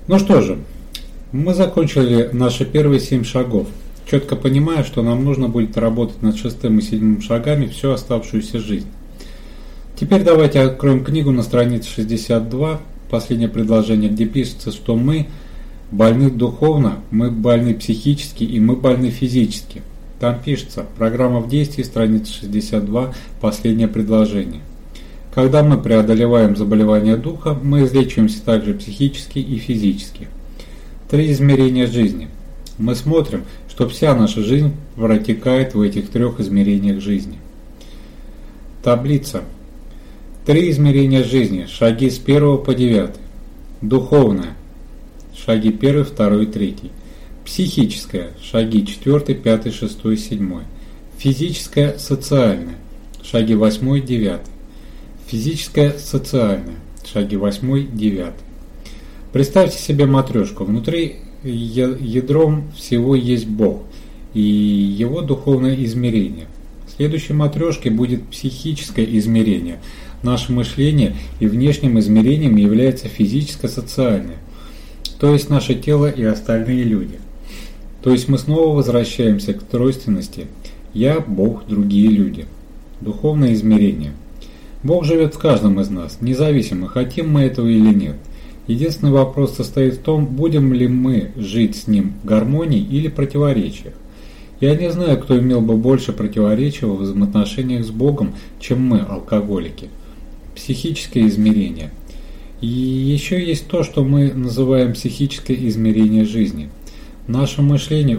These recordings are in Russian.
Ну что же, мы закончили наши первые 7 шагов, четко понимая, что нам нужно будет работать над 6-м и 7-м шагами всю оставшуюся жизнь. Теперь давайте откроем книгу на странице 62, последнее предложение, где пишется, что мы больны духовно, мы больны психически и мы больны физически. Там пишется, программа в действии, страница 62, последнее предложение. Когда мы преодолеваем заболевания духа, мы излечиваемся также психически и физически. 3 измерения жизни. Мы смотрим, что вся наша жизнь протекает в этих 3 измерениях жизни. Таблица. 3 измерения жизни. Шаги с 1 по 9. Духовное. Шаги 1, 2, 3. Психическое. Шаги 4, 5, 6, 7. Физическое, социальное. Шаги 8, 9. Физическое, социальное. Шаги 8, 9. Представьте себе матрешку. Внутри ядром всего есть Бог и его духовное измерение. В следующей матрешке будет психическое измерение. Наше мышление и внешним измерением является физическо-социальное, то есть наше тело и остальные люди. То есть мы снова возвращаемся к тройственности «Я, Бог, другие люди». Духовное измерение. Бог живет в каждом из нас, независимо, хотим мы этого или нет. Единственный вопрос состоит в том, будем ли мы жить с Ним в гармонии или противоречиях. Я не знаю, кто имел бы больше противоречий в взаимоотношениях с Богом, чем мы, алкоголики. Психическое измерение. И еще есть то, что мы называем психическое измерение жизни. Наше мышление.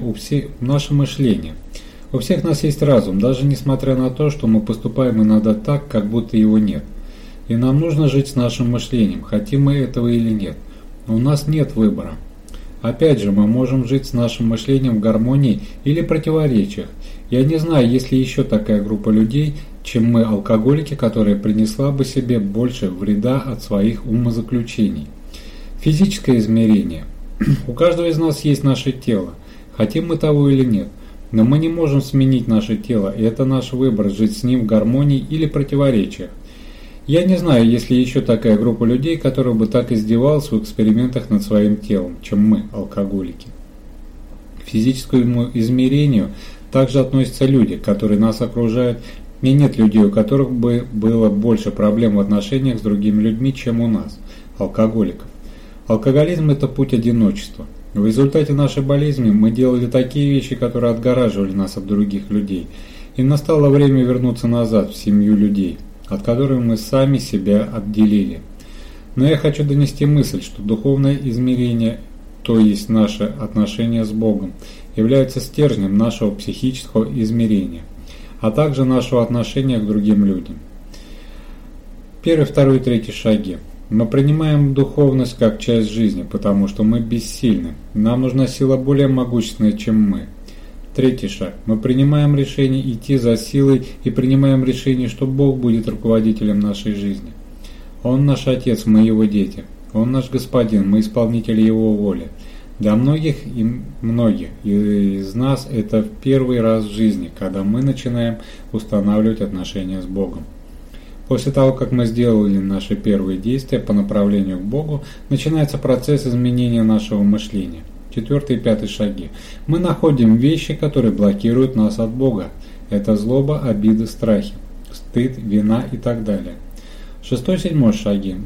У всех нас есть разум, даже несмотря на то, что мы поступаем иногда так, как будто его нет. И нам нужно жить с нашим мышлением, хотим мы этого или нет. Но у нас нет выбора. Опять же, мы можем жить с нашим мышлением в гармонии или противоречиях. Я не знаю, есть ли еще такая группа людей, чем мы, алкоголики, которая принесла бы себе больше вреда от своих умозаключений. Физическое измерение. У каждого из нас есть наше тело, хотим мы того или нет. Но мы не можем сменить наше тело, и это наш выбор, жить с ним в гармонии или противоречиях. Я не знаю, есть ли еще такая группа людей, которая бы так издевалась в экспериментах над своим телом, чем мы, алкоголики. К физическому измерению также относятся люди, которые нас окружают, и нет людей, у которых бы было больше проблем в отношениях с другими людьми, чем у нас, алкоголиков. Алкоголизм – это путь одиночества. В результате нашей болезни мы делали такие вещи, которые отгораживали нас от других людей, и настало время вернуться назад в семью людей, от которых мы сами себя отделили. Но я хочу донести мысль, что духовное измерение, то есть наше отношение с Богом, является стержнем нашего психического измерения, а также нашего отношения к другим людям. 1, 2 и 3 шаги. Мы принимаем духовность как часть жизни, потому что мы бессильны. Нам нужна сила более могущественная, чем мы. 3 шаг. Мы принимаем решение идти за силой и принимаем решение, что Бог будет руководителем нашей жизни. Он наш Отец, мы Его дети. Он наш Господин, мы исполнители Его воли. Для многих из нас это в первый раз в жизни, когда мы начинаем устанавливать отношения с Богом. После того, как мы сделали наши первые действия по направлению к Богу, начинается процесс изменения нашего мышления. 4 и 5 шаги. Мы находим вещи, которые блокируют нас от Бога. Это злоба, обиды, страхи, стыд, вина и так далее. 6 и 7 шаги.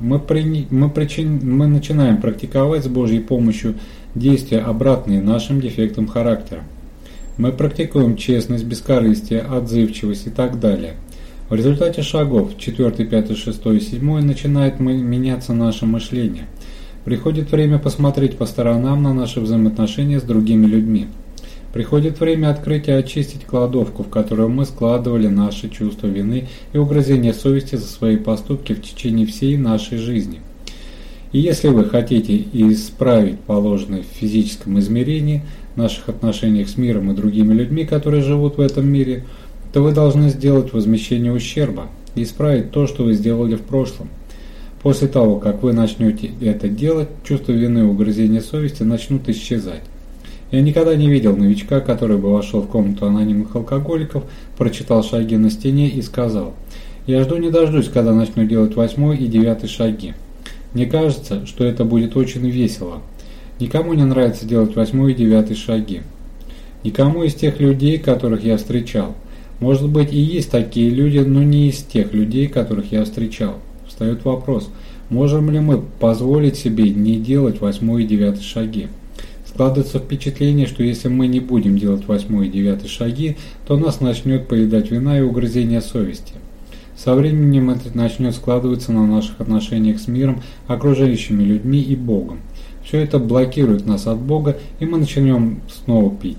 Мы начинаем практиковать с Божьей помощью действия, обратные нашим дефектам характера. Мы практикуем честность, бескорыстие, отзывчивость и так далее. В результате шагов 4, 5, 6 и 7 начинает меняться наше мышление. Приходит время посмотреть по сторонам на наши взаимоотношения с другими людьми. Приходит время открыть и очистить кладовку, в которую мы складывали наши чувства вины и угрызения совести за свои поступки в течение всей нашей жизни. И если вы хотите исправить положенное в физическом измерении, наших отношениях с миром и другими людьми, которые живут в этом мире, то вы должны сделать возмещение ущерба и исправить то, что вы сделали в прошлом. После того, как вы начнете это делать, чувство вины и угрызения совести начнут исчезать. Я никогда не видел новичка, который бы вошел в комнату анонимных алкоголиков, прочитал шаги на стене и сказал: «Я жду не дождусь, когда начну делать 8 и 9 шаги. Мне кажется, что это будет очень весело». Никому не нравится делать 8 и 9 шаги. Никому из тех людей, которых я встречал. Может быть, и есть такие люди, но не из тех людей, которых я встречал. Встает вопрос, можем ли мы позволить себе не делать 8 и 9 шаги? Складывается впечатление, что если мы не будем делать 8 и 9 шаги, то нас начнет поедать вина и угрызение совести. Со временем это начнет складываться на наших отношениях с миром, окружающими людьми и Богом. Все это блокирует нас от Бога, и мы начнем снова пить.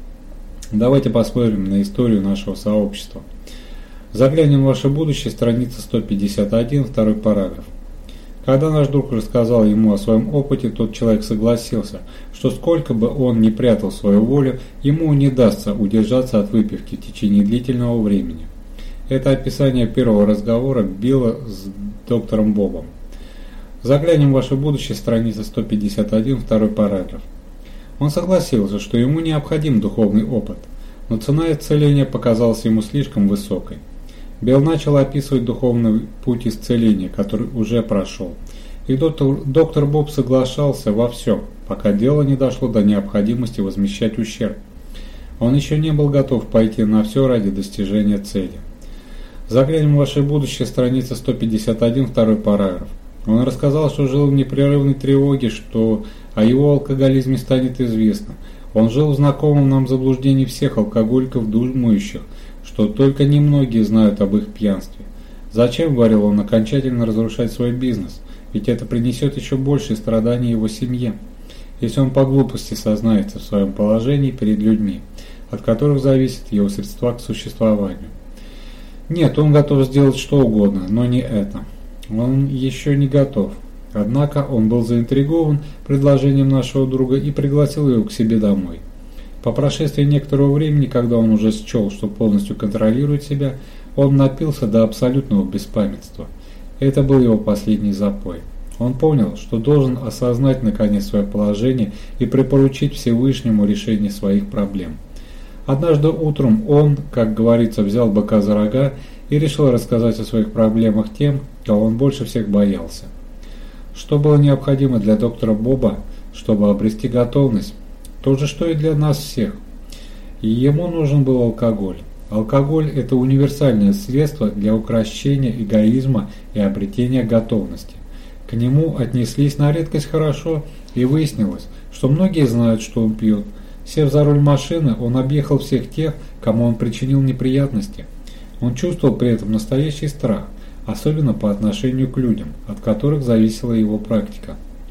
Давайте посмотрим на историю нашего сообщества. Заглянем в ваше будущее, страница 151, второй параграф. Когда наш друг рассказал ему о своем опыте, тот человек согласился, что сколько бы он ни прятал свою волю, ему не дастся удержаться от выпивки в течение длительного времени. Это описание первого разговора Билла с доктором Бобом. Заглянем в ваше будущее, страница 151, второй параграф. Он согласился, что ему необходим духовный опыт, но цена исцеления показалась ему слишком высокой. Билл начал описывать духовный путь исцеления, который уже прошел, и доктор Боб соглашался во всем, пока дело не дошло до необходимости возмещать ущерб. Он еще не был готов пойти на все ради достижения цели. Заглянем в ваше будущее, страница 151, второй параграф. Он рассказал, что жил в непрерывной тревоге, что о его алкоголизме станет известно. Он жил в знакомом нам заблуждении всех алкоголиков, думающих, что только немногие знают об их пьянстве. Зачем, говорил он, окончательно разрушать свой бизнес? Ведь это принесет еще большие страдания его семье, если он по глупости сознается в своем положении перед людьми, от которых зависят его средства к существованию. Нет, он готов сделать что угодно, но не это. Он еще не готов. Однако он был заинтригован предложением нашего друга и пригласил его к себе домой. По прошествии некоторого времени, когда он уже счел, что полностью контролирует себя, он напился до абсолютного беспамятства. Это был его последний запой. Он понял, что должен осознать наконец свое положение и припоручить Всевышнему решение своих проблем. Однажды утром он, как говорится, взял быка за рога и решил рассказать о своих проблемах тем, кого он больше всех боялся. Что было необходимо для доктора Боба, чтобы обрести готовность? То же, что и для нас всех. И ему нужен был алкоголь. Алкоголь – это универсальное средство для укрощения эгоизма и обретения готовности. К нему отнеслись на редкость хорошо, и выяснилось, что многие знают, что он пьет. Сев за руль машины, он объехал всех тех, кому он причинил неприятности. Он чувствовал при этом настоящий страх, особенно по отношению к людям, от которых зависела его практика.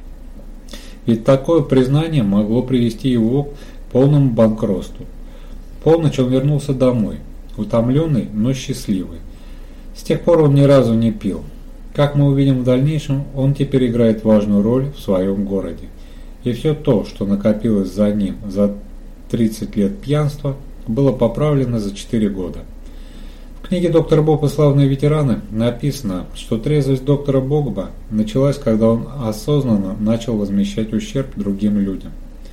Ведь такое признание могло привести его к полному банкротству. В полночь он вернулся домой, утомленный, но счастливый. С тех пор он ни разу не пил. Как мы увидим в дальнейшем, он теперь играет важную роль в своем городе. И все то, что накопилось за ним за 30 лет пьянства, было поправлено за 4 года. В книге «Доктор Боб и славные ветераны» написано, что трезвость доктора Боба началась, когда он осознанно начал возмещать ущерб другим людям.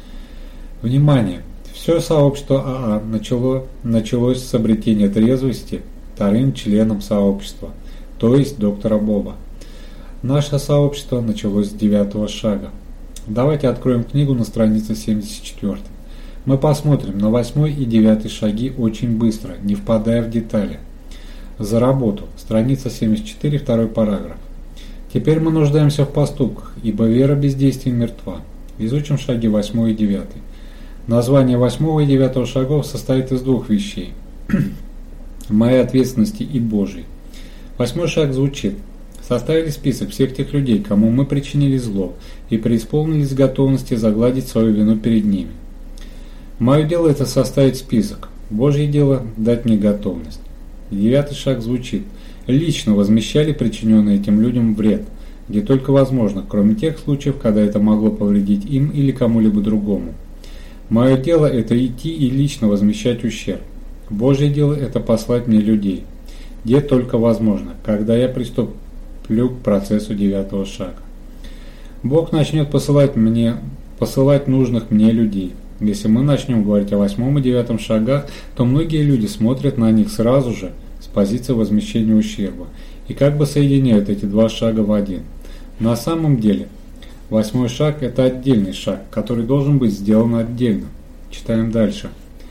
Внимание! Все сообщество АА началось с обретения трезвости вторым членом сообщества, то есть доктора Боба. Наше сообщество началось с 9-го шага. Давайте откроем книгу на странице 74. Мы посмотрим на 8 и 9 шаги очень быстро, не впадая в детали. За работу. Страница 74, второй параграф. Теперь мы нуждаемся в поступках, ибо вера без действий мертва. Изучим шаги 8 и 9. Название 8 и 9 шагов состоит из двух вещей. Моей ответственности и Божьей. 8 шаг звучит. Составили список всех тех людей, кому мы причинили зло, и преисполнились готовности загладить свою вину перед ними. Мое дело это составить список. Божье дело дать мне готовность. 9 шаг звучит. Лично возмещали причиненный этим людям вред, где только возможно, кроме тех случаев, когда это могло повредить им или кому-либо другому. Мое дело это идти и лично возмещать ущерб. Божье дело это послать мне людей, где только возможно, когда я приступлю к процессу 9 шага. Бог начнет посылать нужных мне людей. Если мы начнем говорить о 8 и 9 шагах, то многие люди смотрят на них сразу же с позиции возмещения ущерба и как бы соединяют эти два шага в один. На самом деле, 8 шаг – это отдельный шаг, который должен быть сделан отдельно. Читаем дальше.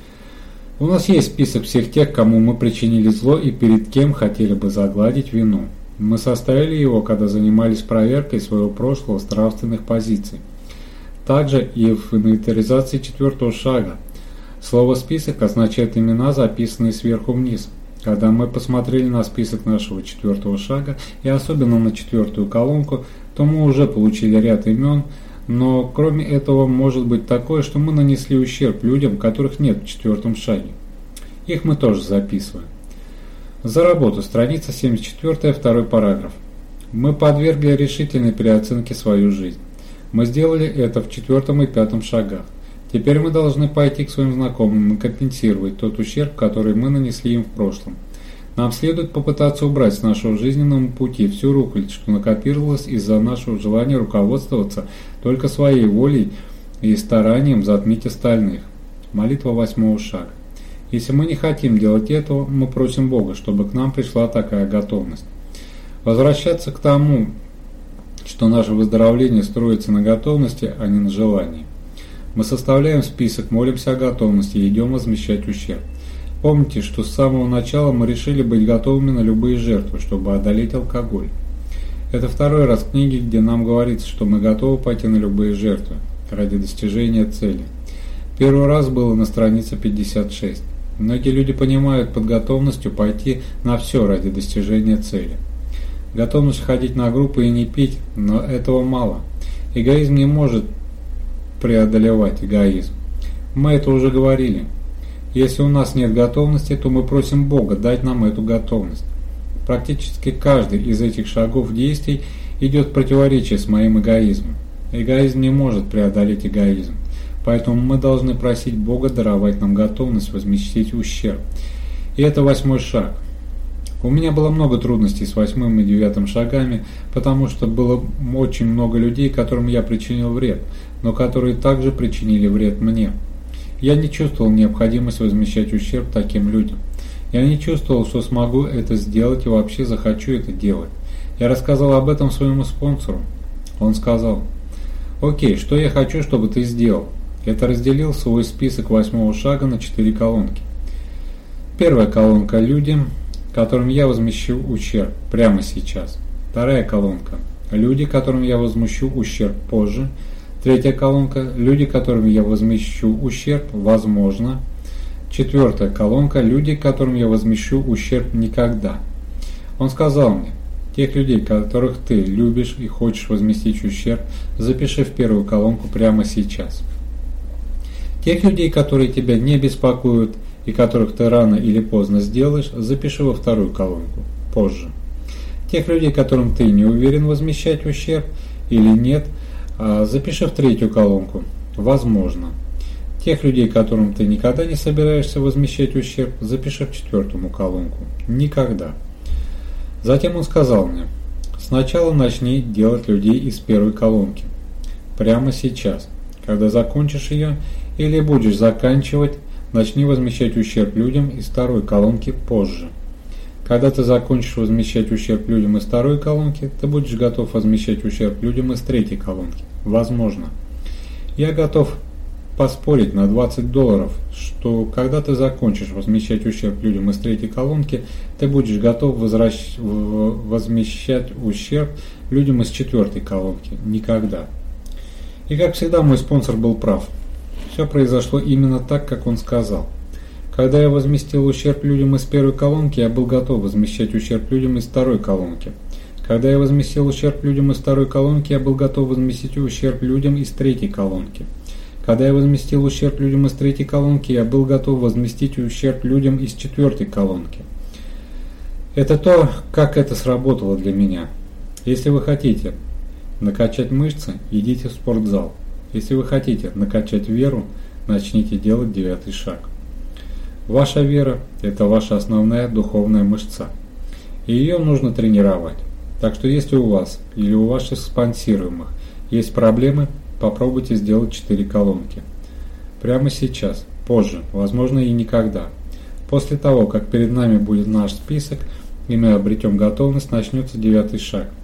У нас есть список всех тех, кому мы причинили зло и перед кем хотели бы загладить вину. Мы составили его, когда занимались проверкой своего прошлого с нравственных позиций. Также и в инвентаризации 4 шага. Слово «список» означает имена, записанные сверху вниз. Когда мы посмотрели на список нашего 4 шага, и особенно на 4 колонку, то мы уже получили ряд имен, но кроме этого может быть такое, что мы нанесли ущерб людям, которых нет в 4 шаге. Их мы тоже записываем. За работу, страница 74, 2 параграф. Мы подвергли решительной переоценке свою жизнь. Мы сделали это в 4 и 5 шагах. Теперь мы должны пойти к своим знакомым и компенсировать тот ущерб, который мы нанесли им в прошлом. Нам следует попытаться убрать с нашего жизненного пути всю рухлядь, что накопировалась из-за нашего желания руководствоваться только своей волей и старанием затмить остальных. Молитва 8 шага. Если мы не хотим делать этого, мы просим Бога, чтобы к нам пришла такая готовность. Возвращаться к тому, что наше выздоровление строится на готовности, а не на желании. Мы составляем список, молимся о готовности и идем возмещать ущерб. Помните, что с самого начала мы решили быть готовыми на любые жертвы, чтобы одолеть алкоголь. Это 2 раз в книге, где нам говорится, что мы готовы пойти на любые жертвы ради достижения цели. 1 раз было на странице 56. Многие люди понимают под готовностью пойти на все ради достижения цели. Готовность ходить на группы и не пить, но этого мало. Эгоизм не может преодолевать эгоизм. Мы это уже говорили. Если у нас нет готовности, то мы просим Бога дать нам эту готовность. Практически каждый из этих шагов действий идет в противоречие с моим эгоизмом. Эгоизм не может преодолеть эгоизм. Поэтому мы должны просить Бога даровать нам готовность возместить ущерб. И это 8 шаг. У меня было много трудностей с 8 и 9 шагами, потому что было очень много людей, которым я причинил вред, но которые также причинили вред мне. Я не чувствовал необходимость возмещать ущерб таким людям. Я не чувствовал, что смогу это сделать и вообще захочу это делать. Я рассказал об этом своему спонсору. Он сказал: «Окей, что я хочу, чтобы ты сделал?» Это разделил свой список 8 шага на 4 колонки. Первая колонка – люди, которым я возмещу ущерб прямо сейчас. Вторая колонка – люди, которым я возмещу ущерб позже. Третья колонка – люди, которым я возмещу ущерб возможно. 4 колонка – люди, которым я возмещу ущерб никогда. Он сказал мне: тех людей, которых ты любишь и хочешь возместить ущерб, запиши в 1 колонку прямо сейчас. Тех людей, которые тебя не беспокоят и которых ты рано или поздно сделаешь, запиши во 2 колонку позже. Тех людей, которым ты не уверен возмещать ущерб или нет, запиши в 3 колонку возможно. Тех людей, которым ты никогда не собираешься возмещать ущерб, запиши в 4 колонку никогда. Затем он сказал мне: сначала начни делать людей из 1 колонки прямо сейчас. Когда закончишь ее или будешь заканчивать, начни возмещать ущерб людям из 2 колонки позже. Когда ты закончишь возмещать ущерб людям из 2 колонки, ты будешь готов возмещать ущерб людям из 3 колонки. Возможно. Я готов поспорить на $20, что когда ты закончишь возмещать ущерб людям из 3 колонки, ты будешь готов возмещать ущерб людям из 4 колонки. Никогда. И как всегда, мой спонсор был прав. Все произошло именно так, как он сказал. Когда я возместил ущерб людям из 1 колонки, я был готов возмещать ущерб людям из 2 колонки. Когда я возместил ущерб людям из 2 колонки, я был готов возместить ущерб людям из 3 колонки. Когда я возместил ущерб людям из 3 колонки, я был готов возместить ущерб людям из 4 колонки. Это то, как это сработало для меня. Если вы хотите накачать мышцы, идите в спортзал. Если вы хотите накачать веру, начните делать 9 шаг. Ваша вера – это ваша основная духовная мышца, и ее нужно тренировать. Так что если у вас или у ваших спонсируемых есть проблемы, попробуйте сделать 4 колонки. Прямо сейчас, позже, возможно и никогда. После того, как перед нами будет наш список, и мы обретем готовность, начнется 9 шаг.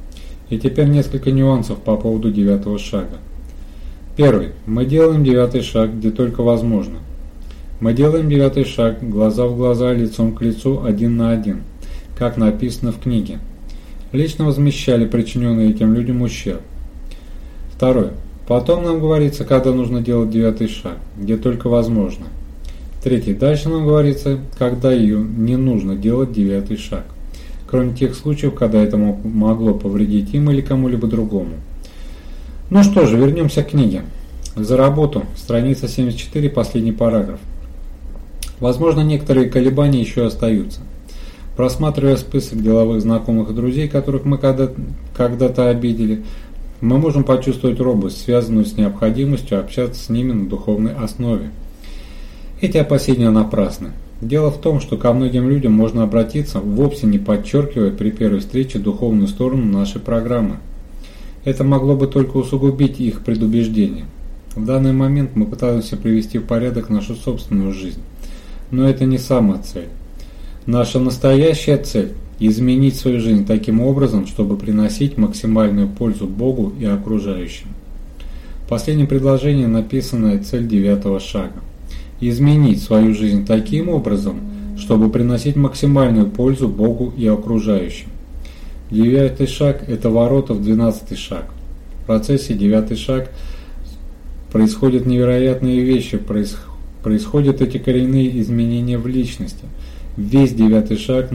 И теперь несколько нюансов по поводу 9-го шага. Первый. Мы делаем 9-й шаг, где только возможно. Мы делаем 9-й шаг глаза в глаза, лицом к лицу, один на один, как написано в книге. Лично возмещали причиненный этим людям ущерб. Второй. Потом нам говорится, когда нужно делать 9-й шаг, где только возможно. Третий. Дальше нам говорится, когда ее не нужно делать 9-й шаг, кроме тех случаев, когда это могло повредить им или кому-либо другому. Ну что же, вернемся к книге. За работу. Страница 74, последний параграф. Возможно, некоторые колебания еще остаются. Просматривая список деловых знакомых и друзей, которых мы когда-то обидели, мы можем почувствовать робость, связанную с необходимостью общаться с ними на духовной основе. Эти опасения напрасны. Дело в том, что ко многим людям можно обратиться, вовсе не подчеркивая при первой встрече духовную сторону нашей программы. Это могло бы только усугубить их предубеждение. В данный момент мы пытаемся привести в порядок нашу собственную жизнь. Но это не сама цель. Наша настоящая цель – изменить свою жизнь таким образом, чтобы приносить максимальную пользу Богу и окружающим. В последнем предложении написана цель 9-го шага. Изменить свою жизнь таким образом, чтобы приносить максимальную пользу Богу и окружающим. 9-й шаг – это ворота в 12-й шаг. В процессе 9-й шаг происходят невероятные вещи, происходят эти коренные изменения в личности. Весь 9-й шаг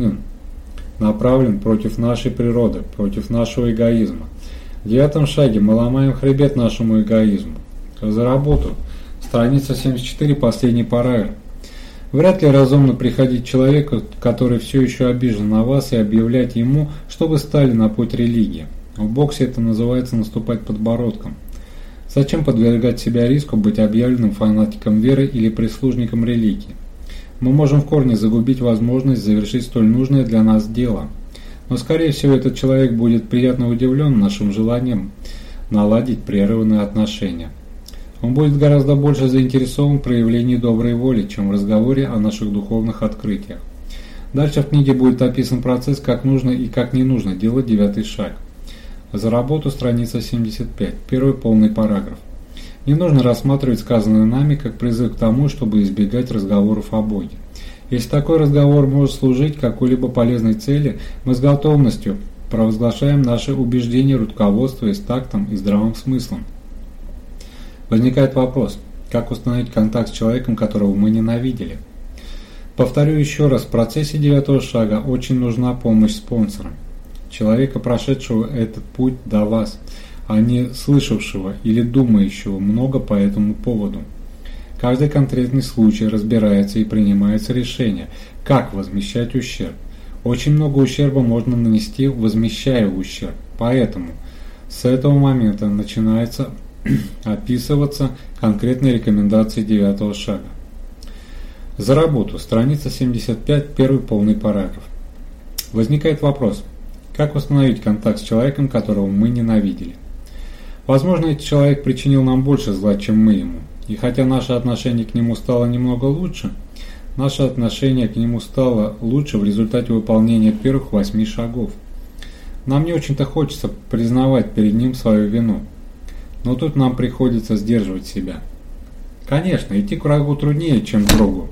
направлен против нашей природы, против нашего эгоизма. В 9-м шаге мы ломаем хребет нашему эгоизму. За работу. Страница 74, последний параграф. Вряд ли разумно приходить к человеку, который все еще обижен на вас, и объявлять ему, что вы стали на путь религии. В боксе это называется наступать подбородком. Зачем подвергать себя риску быть объявленным фанатиком веры или прислужником религии? Мы можем в корне загубить возможность завершить столь нужное для нас дело. Но скорее всего этот человек будет приятно удивлен нашим желанием наладить прерванные отношения. Он будет гораздо больше заинтересован в проявлении доброй воли, чем в разговоре о наших духовных открытиях. Дальше в книге будет описан процесс, как нужно и как не нужно делать 9-й шаг. За работу, страница 75, первый полный параграф. Не нужно рассматривать сказанное нами как призыв к тому, чтобы избегать разговоров о Боге. Если такой разговор может служить какой-либо полезной цели, мы с готовностью провозглашаем наши убеждения, руководствуясь тактом и здравым смыслом. Возникает вопрос, как установить контакт с человеком, которого мы ненавидели? Повторю еще раз, в процессе 9-го шага очень нужна помощь спонсора. Человека, прошедшего этот путь до вас, а не слышавшего или думающего много по этому поводу. Каждый конкретный случай разбирается и принимается решение, как возмещать ущерб. Очень много ущерба можно нанести, возмещая ущерб. Поэтому с этого момента начинается описываться конкретные рекомендации 9-го шага. За работу. Страница 75, первый полный параграф. Возникает вопрос, как установить контакт с человеком, которого мы ненавидели? Возможно, этот человек причинил нам больше зла, чем мы ему. И хотя наше отношение к нему стало немного лучше, наше отношение к нему стало лучше в результате выполнения первых 8 шагов. Нам не очень-то хочется признавать перед ним свою вину. Но тут нам приходится сдерживать себя. Конечно, идти к врагу труднее, чем к другу.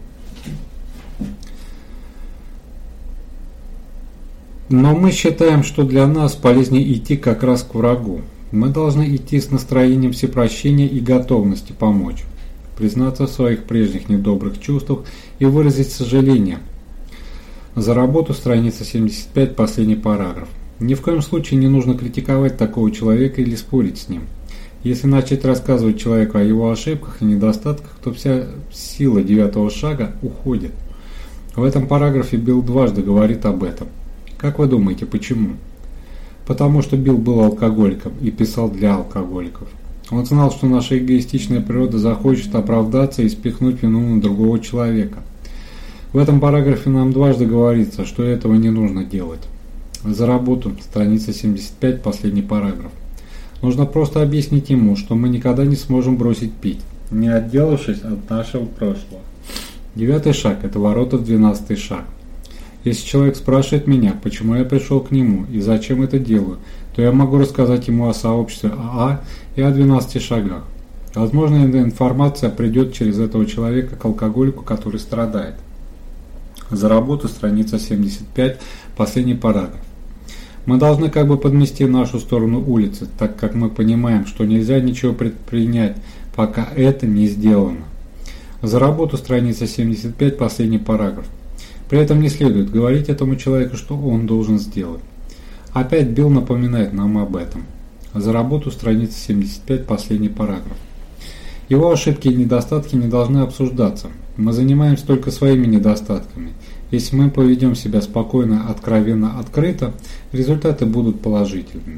Но мы считаем, что для нас полезнее идти как раз к врагу. Мы должны идти с настроением всепрощения и готовности помочь, признаться в своих прежних недобрых чувствах и выразить сожаление. За работу, страница 75, последний параграф. Ни в коем случае не нужно критиковать такого человека или спорить с ним. Если начать рассказывать человеку о его ошибках и недостатках, то вся сила 9-го шага уходит. В этом параграфе Билл дважды говорит об этом. Как вы думаете, почему? Потому что Билл был алкоголиком и писал для алкоголиков. Он знал, что наша эгоистичная природа захочет оправдаться и спихнуть вину на другого человека. В этом параграфе нам дважды говорится, что этого не нужно делать. За работу, страница 75, последний параграф. Нужно просто объяснить ему, что мы никогда не сможем бросить пить, не отделавшись от нашего прошлого. 9-й шаг – это ворота в 12-й шаг. Если человек спрашивает меня, почему я пришел к нему и зачем это делаю, то я могу рассказать ему о сообществе АА и о 12 шагах. Возможно, эта информация придет через этого человека к алкоголику, который страдает. За работу, страница 75, последний параграф. Мы должны как бы подмести нашу сторону улицы, так как мы понимаем, что нельзя ничего предпринять, пока это не сделано. За работу, страница 75, последний параграф. При этом не следует говорить этому человеку, что он должен сделать. Опять Билл напоминает нам об этом. За работу, страница 75, последний параграф. Его ошибки и недостатки не должны обсуждаться. Мы занимаемся только своими недостатками. Если мы поведем себя спокойно, откровенно, открыто, результаты будут положительными.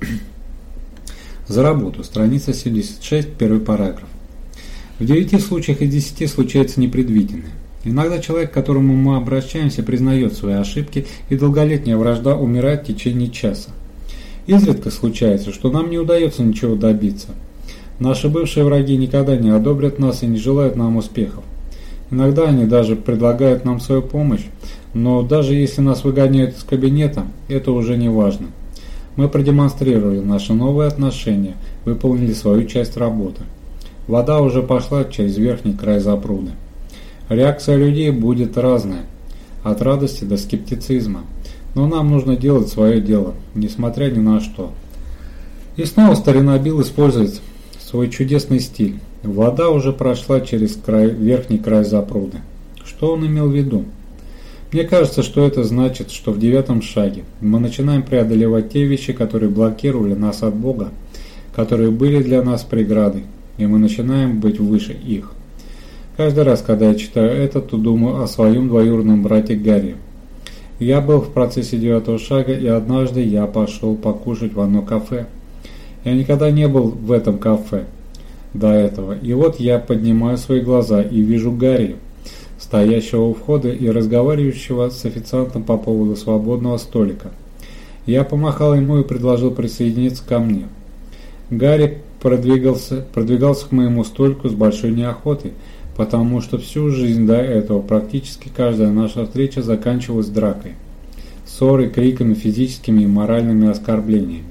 За работу, страница 76, первый параграф. В 9 случаях из 10 случается непредвиденное. Иногда человек, к которому мы обращаемся, признает свои ошибки, и долголетняя вражда умирает в течение часа. Изредка случается, что нам не удается ничего добиться. Наши бывшие враги никогда не одобрят нас и не желают нам успехов. Иногда они даже предлагают нам свою помощь, но даже если нас выгоняют из кабинета, это уже не важно. Мы продемонстрировали наши новые отношения, выполнили свою часть работы. Вода уже пошла через верхний край запруды. Реакция людей будет разная, от радости до скептицизма. Но нам нужно делать свое дело, несмотря ни на что. И снова старина Билл использует свой чудесный стиль. Вода уже прошла через верхний край запруды. Что он имел в виду? Мне кажется, что это значит, что в 9 шаге мы начинаем преодолевать те вещи, которые блокировали нас от Бога, которые были для нас преградой, и мы начинаем быть выше их. Каждый раз, когда я читаю это, то думаю о своем двоюродном брате Гарри. Я был в процессе 9 шага, и однажды я пошел покушать в одно кафе. Я никогда не был в этом кафе до этого, и вот я поднимаю свои глаза и вижу Гарри, стоящего у входа и разговаривающего с официантом по поводу свободного столика. Я помахал ему и предложил присоединиться ко мне. Гарри продвигался к моему столику с большой неохотой, потому что всю жизнь до этого практически каждая наша встреча заканчивалась дракой, ссорой, криками, физическими и моральными оскорблениями.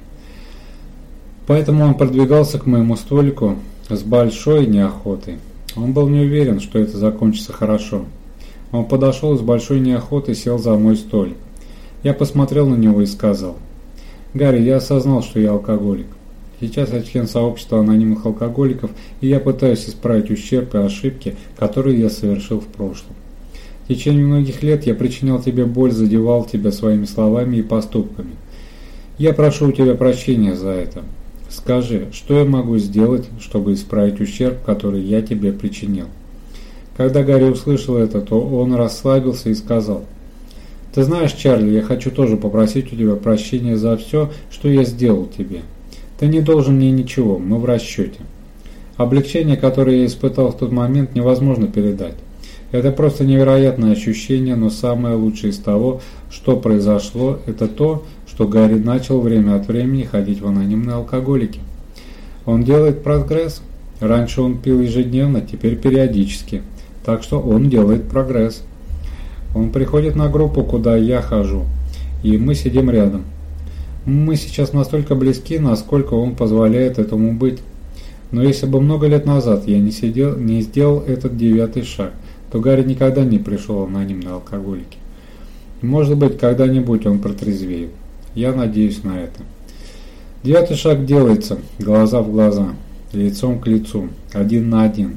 Поэтому он продвигался к моему столику с большой неохотой. Он был не уверен, что это закончится хорошо. Он подошел и с большой неохотой сел за мой столик. Я посмотрел на него и сказал: «Гарри, я осознал, что я алкоголик. Сейчас я член сообщества анонимных алкоголиков, и я пытаюсь исправить ущерб и ошибки, которые я совершил в прошлом. В течение многих лет я причинял тебе боль, задевал тебя своими словами и поступками. Я прошу у тебя прощения за это. Скажи, что я могу сделать, чтобы исправить ущерб, который я тебе причинил?» Когда Гарри услышал это, то он расслабился и сказал: «Ты знаешь, Чарли, я хочу тоже попросить у тебя прощения за все, что я сделал тебе. Ты не должен мне ничего, мы в расчете. Облегчение, которое я испытал в тот момент, невозможно передать. Это просто невероятное ощущение, но самое лучшее из того, что произошло, это то, что Гарри начал время от времени ходить в анонимные алкоголики. Он делает прогресс. Раньше он пил ежедневно, теперь периодически. Так что он делает прогресс. Он приходит на группу, куда я хожу, и мы сидим рядом. Мы сейчас настолько близки, насколько он позволяет этому быть. Но если бы много лет назад я не сделал этот 9 шаг, то Гарри никогда не пришел в анонимные алкоголики. Может быть, когда-нибудь он протрезвеет. Я надеюсь на это. 9 шаг делается глаза в глаза, лицом к лицу, 1 на 1.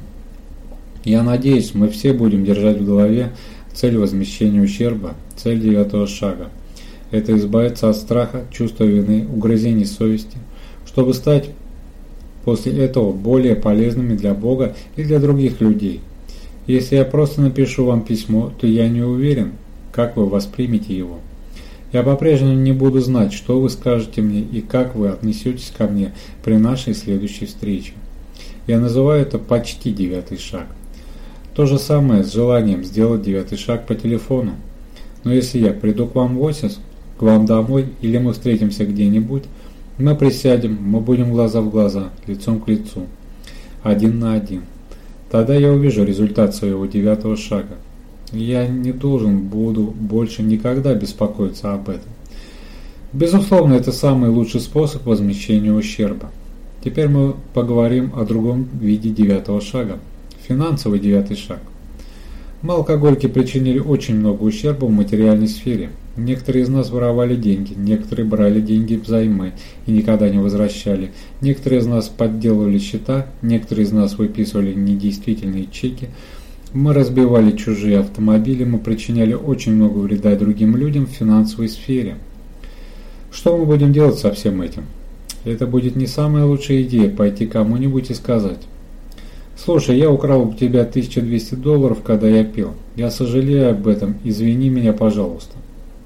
Я надеюсь, мы все будем держать в голове цель возмещения ущерба, цель 9 шага. Это избавиться от страха, чувства вины, угрызений совести, чтобы стать после этого более полезными для Бога и для других людей. Если я просто напишу вам письмо, то я не уверен, как вы воспримете его. Я по-прежнему не буду знать, что вы скажете мне и как вы отнесетесь ко мне при нашей следующей встрече. Я называю это почти 9 шаг. То же самое с желанием сделать 9 шаг по телефону. Но если я приду к вам в офис, к вам домой, или мы встретимся где-нибудь, мы присядем, мы будем глаза в глаза, лицом к лицу, 1 на 1. Тогда я увижу результат своего 9 шага. Я не буду больше никогда беспокоиться об этом. Безусловно, это самый лучший способ возмещения ущерба. Теперь мы поговорим о другом виде девятого шага. Финансовый девятый шаг. Мы, алкоголики, причинили очень много ущерба в материальной сфере. Некоторые из нас воровали деньги, некоторые брали деньги взаймы и никогда не возвращали. Некоторые из нас подделывали счета, некоторые из нас выписывали недействительные чеки. Мы разбивали чужие автомобили, мы причиняли очень много вреда другим людям в финансовой сфере. Что мы будем делать со всем этим? Это будет не самая лучшая идея пойти кому-нибудь и сказать: «Слушай, я украл у тебя $1200, когда я пил. Я сожалею об этом, извини меня, пожалуйста».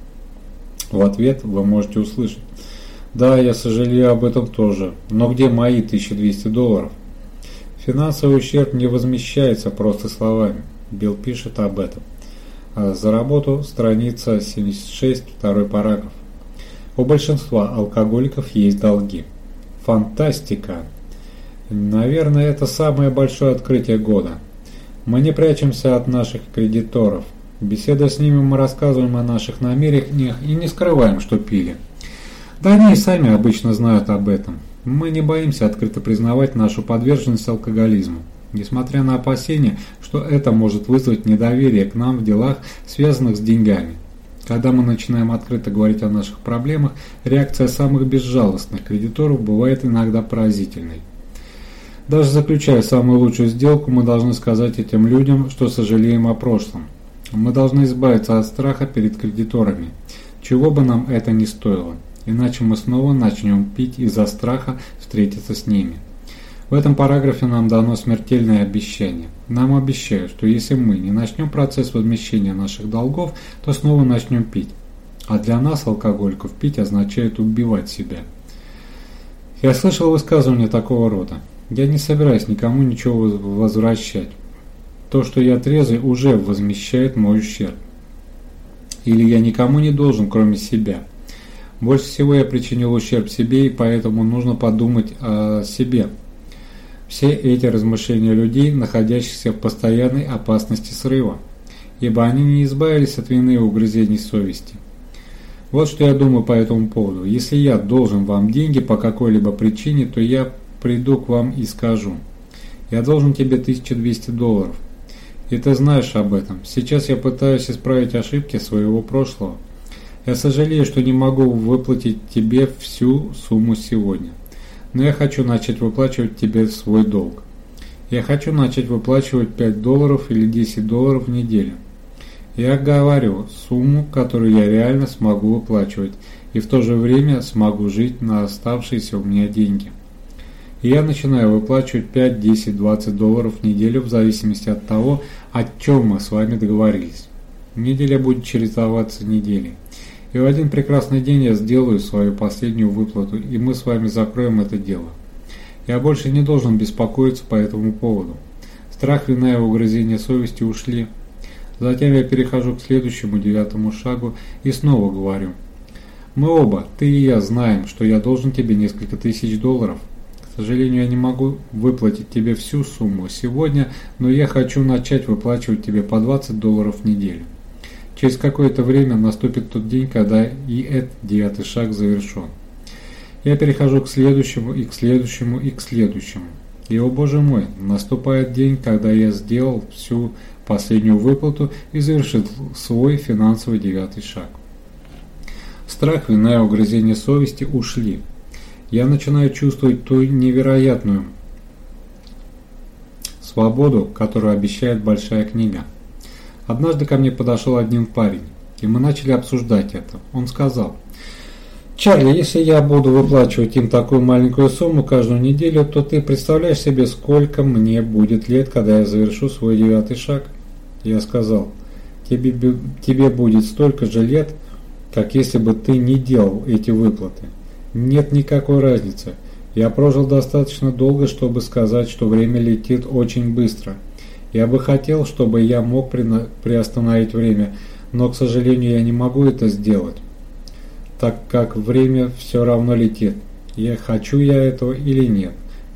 В ответ вы можете услышать: «Да, я сожалею об этом тоже, но где мои $1200? Финансовый ущерб не возмещается просто словами. Билл пишет об этом. За работу, страница 76, второй параграф. У большинства алкоголиков есть долги. Фантастика! Наверное, это самое большое открытие года. Мы не прячемся от наших кредиторов. Беседуя с ними, мы рассказываем о наших намерениях и не скрываем, что пили. Да они и сами обычно знают об этом. Мы не боимся открыто признавать нашу подверженность алкоголизму, несмотря на опасения, что это может вызвать недоверие к нам в делах, связанных с деньгами. Когда мы начинаем открыто говорить о наших проблемах, реакция самых безжалостных кредиторов бывает иногда поразительной. Даже заключая самую лучшую сделку, мы должны сказать этим людям, что сожалеем о прошлом. Мы должны избавиться от страха перед кредиторами, чего бы нам это ни стоило, иначе мы снова начнем пить из-за страха встретиться с ними. В этом параграфе нам дано смертельное обещание. Нам обещают, что если мы не начнем процесс возмещения наших долгов, то снова начнем пить. А для нас, алкоголиков, пить означает убивать себя. Я слышал высказывания такого рода: «Я не собираюсь никому ничего возвращать. То, что я трезвый, уже возмещает мой ущерб». Или «Я никому не должен, кроме себя. Больше всего я причинил ущерб себе, и поэтому нужно подумать о себе». Все эти размышления людей, находящихся в постоянной опасности срыва, ибо они не избавились от вины и угрызений совести. Вот что я думаю по этому поводу. Если я должен вам деньги по какой-либо причине, то я приду к вам и скажу: «Я должен тебе $1200. И ты знаешь об этом. Сейчас я пытаюсь исправить ошибки своего прошлого. Я сожалею, что не могу выплатить тебе всю сумму сегодня. Но я хочу начать выплачивать тебе свой долг. Я хочу начать выплачивать $5 или $10 в неделю. Я говорю сумму, которую я реально смогу выплачивать, и в то же время смогу жить на оставшиеся у меня деньги. И я начинаю выплачивать $5, $10, $20 в неделю в зависимости от того, о чем мы с вами договорились. Неделя будет чередоваться неделей. И в один прекрасный день я сделаю свою последнюю выплату, и мы с вами закроем это дело. Я больше не должен беспокоиться по этому поводу. Страх, вина и угрызение совести ушли. Затем я перехожу к следующему девятому шагу и снова говорю: мы оба, ты и я, знаем, что я должен тебе несколько тысяч долларов. К сожалению, я не могу выплатить тебе всю сумму сегодня, но я хочу начать выплачивать тебе по $20 в неделю. Через какое-то время наступит тот день, когда и этот девятый шаг завершен. Я перехожу к следующему и к следующему и к следующему. И, о боже мой, наступает день, когда я сделал всю последнюю выплату и завершил свой финансовый девятый шаг. Страх, вина и угрызение совести ушли. Я начинаю чувствовать ту невероятную свободу, которую обещает большая книга. Однажды ко мне подошел один парень, и мы начали обсуждать это. Он сказал: «Чарли, если я буду выплачивать им такую маленькую сумму каждую неделю, то ты представляешь себе, сколько мне будет лет, когда я завершу свой девятый шаг?» Я сказал: тебе будет столько же лет, как если бы ты не делал эти выплаты. Нет никакой разницы. Я прожил достаточно долго, чтобы сказать, что время летит очень быстро. Я бы хотел, чтобы я мог приостановить время, но, к сожалению, я не могу это сделать, так как время все равно летит. Хочу я этого или нет.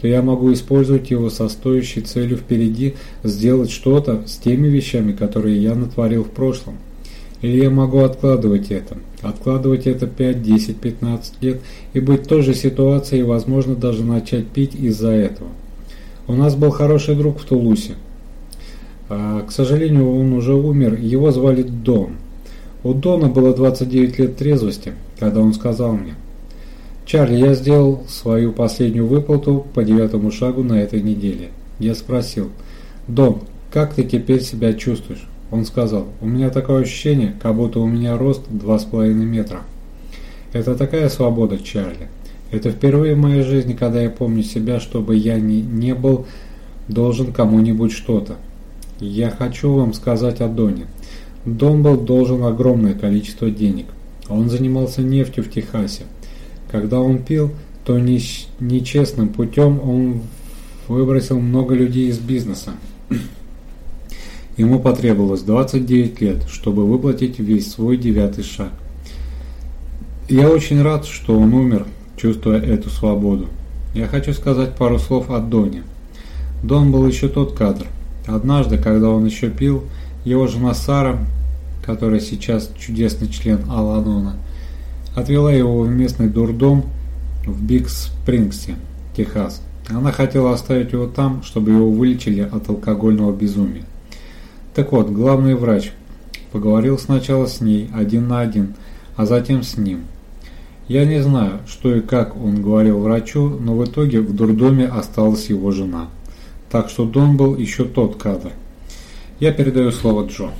то я могу использовать его со стоящей целью впереди сделать что-то с теми вещами, которые я натворил в прошлом. Или я могу откладывать это 5, 10, 15 лет и быть в той же ситуации и, возможно, даже начать пить из-за этого. У нас был хороший друг в Тулусе. К сожалению, он уже умер, его звали Дон. У Дона было 29 лет трезвости, когда он сказал мне: «Чарли, я сделал свою последнюю выплату по 9-му шагу на этой неделе». Я спросил: «Дон, как ты теперь себя чувствуешь?» Он сказал: «У меня такое ощущение, как будто у меня рост 2,5 метра». Это такая свобода, Чарли. Это впервые в моей жизни, когда я помню себя, чтобы я не был должен кому-нибудь что-то. Я хочу вам сказать о Доне. Дон был должен огромное количество денег. Он занимался нефтью в Техасе. Когда он пил, то нечестным путем он выбросил много людей из бизнеса. Ему потребовалось 29 лет, чтобы выплатить весь свой 9-й шаг. Я очень рад, что он умер, чувствуя эту свободу. Я хочу сказать пару слов о Доне. Дон был еще тот кадр. Однажды, когда он еще пил, его жена Сара, которая сейчас чудесный член Ал-Анона, отвела его в местный дурдом в Биг-Спрингсе, Техас. Она хотела оставить его там, чтобы его вылечили от алкогольного безумия. Так вот, главный врач поговорил сначала с ней один на один, а затем с ним. Я не знаю, что и как он говорил врачу, но в итоге в дурдоме осталась его жена. Так что Дон был еще тот кадр. Я передаю слово Джо.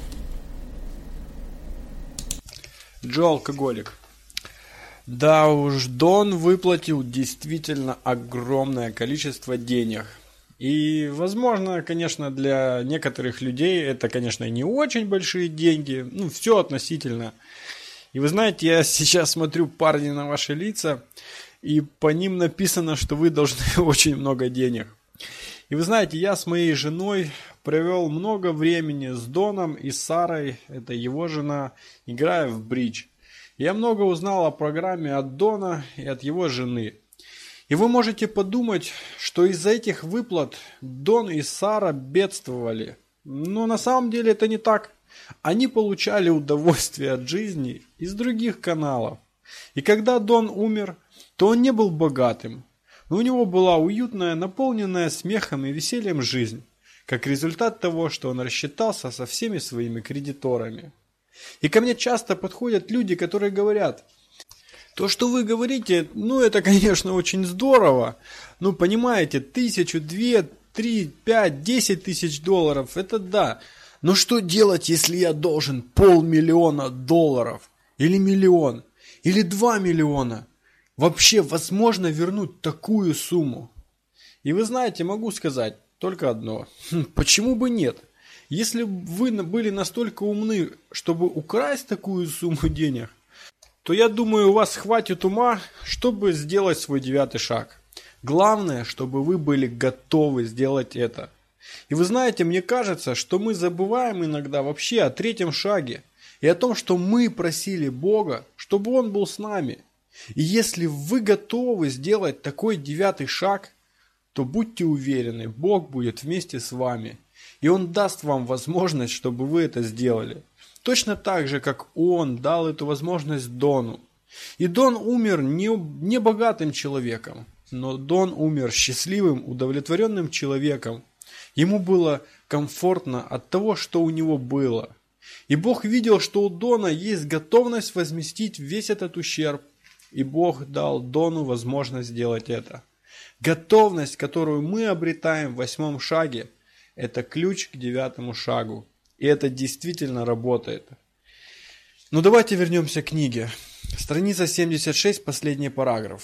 Джо алкоголик. Да уж, Дон выплатил действительно огромное количество денег. И, возможно, конечно, для некоторых людей это, конечно, не очень большие деньги. Ну, все относительно. И вы знаете, я сейчас смотрю, парни, на ваши лица, и по ним написано, что вы должны очень много денег. И вы знаете, я с моей женой провел много времени с Доном и Сарой, это его жена, играя в бридж. Я много узнал о программе от Дона и от его жены. И вы можете подумать, что из-за этих выплат Дон и Сара бедствовали. Но на самом деле это не так. Они получали удовольствие от жизни из других каналов. И когда Дон умер, то он не был богатым. Но у него была уютная, наполненная смехом и весельем жизнь, как результат того, что он рассчитался со всеми своими кредиторами. И ко мне часто подходят люди, которые говорят: то, что вы говорите, это, конечно, очень здорово. Понимаете, 1000, 2, 3, 5, 10 тысяч долларов, это да. Но что делать, если я должен $500 000 или 1 миллион, или 2 миллиона? Вообще возможно вернуть такую сумму? И вы знаете, могу сказать только одно. Почему бы нет? Если бы вы были настолько умны, чтобы украсть такую сумму денег, то я думаю, у вас хватит ума, чтобы сделать свой 9-й шаг. Главное, чтобы вы были готовы сделать это. И вы знаете, мне кажется, что мы забываем иногда вообще о 3-м шаге и о том, что мы просили Бога, чтобы Он был с нами. И если вы готовы сделать такой 9-й шаг, то будьте уверены, Бог будет вместе с вами. И Он даст вам возможность, чтобы вы это сделали. Точно так же, как Он дал эту возможность Дону. И Дон умер не богатым человеком, но Дон умер счастливым, удовлетворенным человеком. Ему было комфортно от того, что у него было. И Бог видел, что у Дона есть готовность возместить весь этот ущерб. И Бог дал Дону возможность сделать это. Готовность, которую мы обретаем в 8-м шаге, это ключ к 9-му шагу. И это действительно работает. Но давайте вернемся к книге. Страница 76, последний параграф.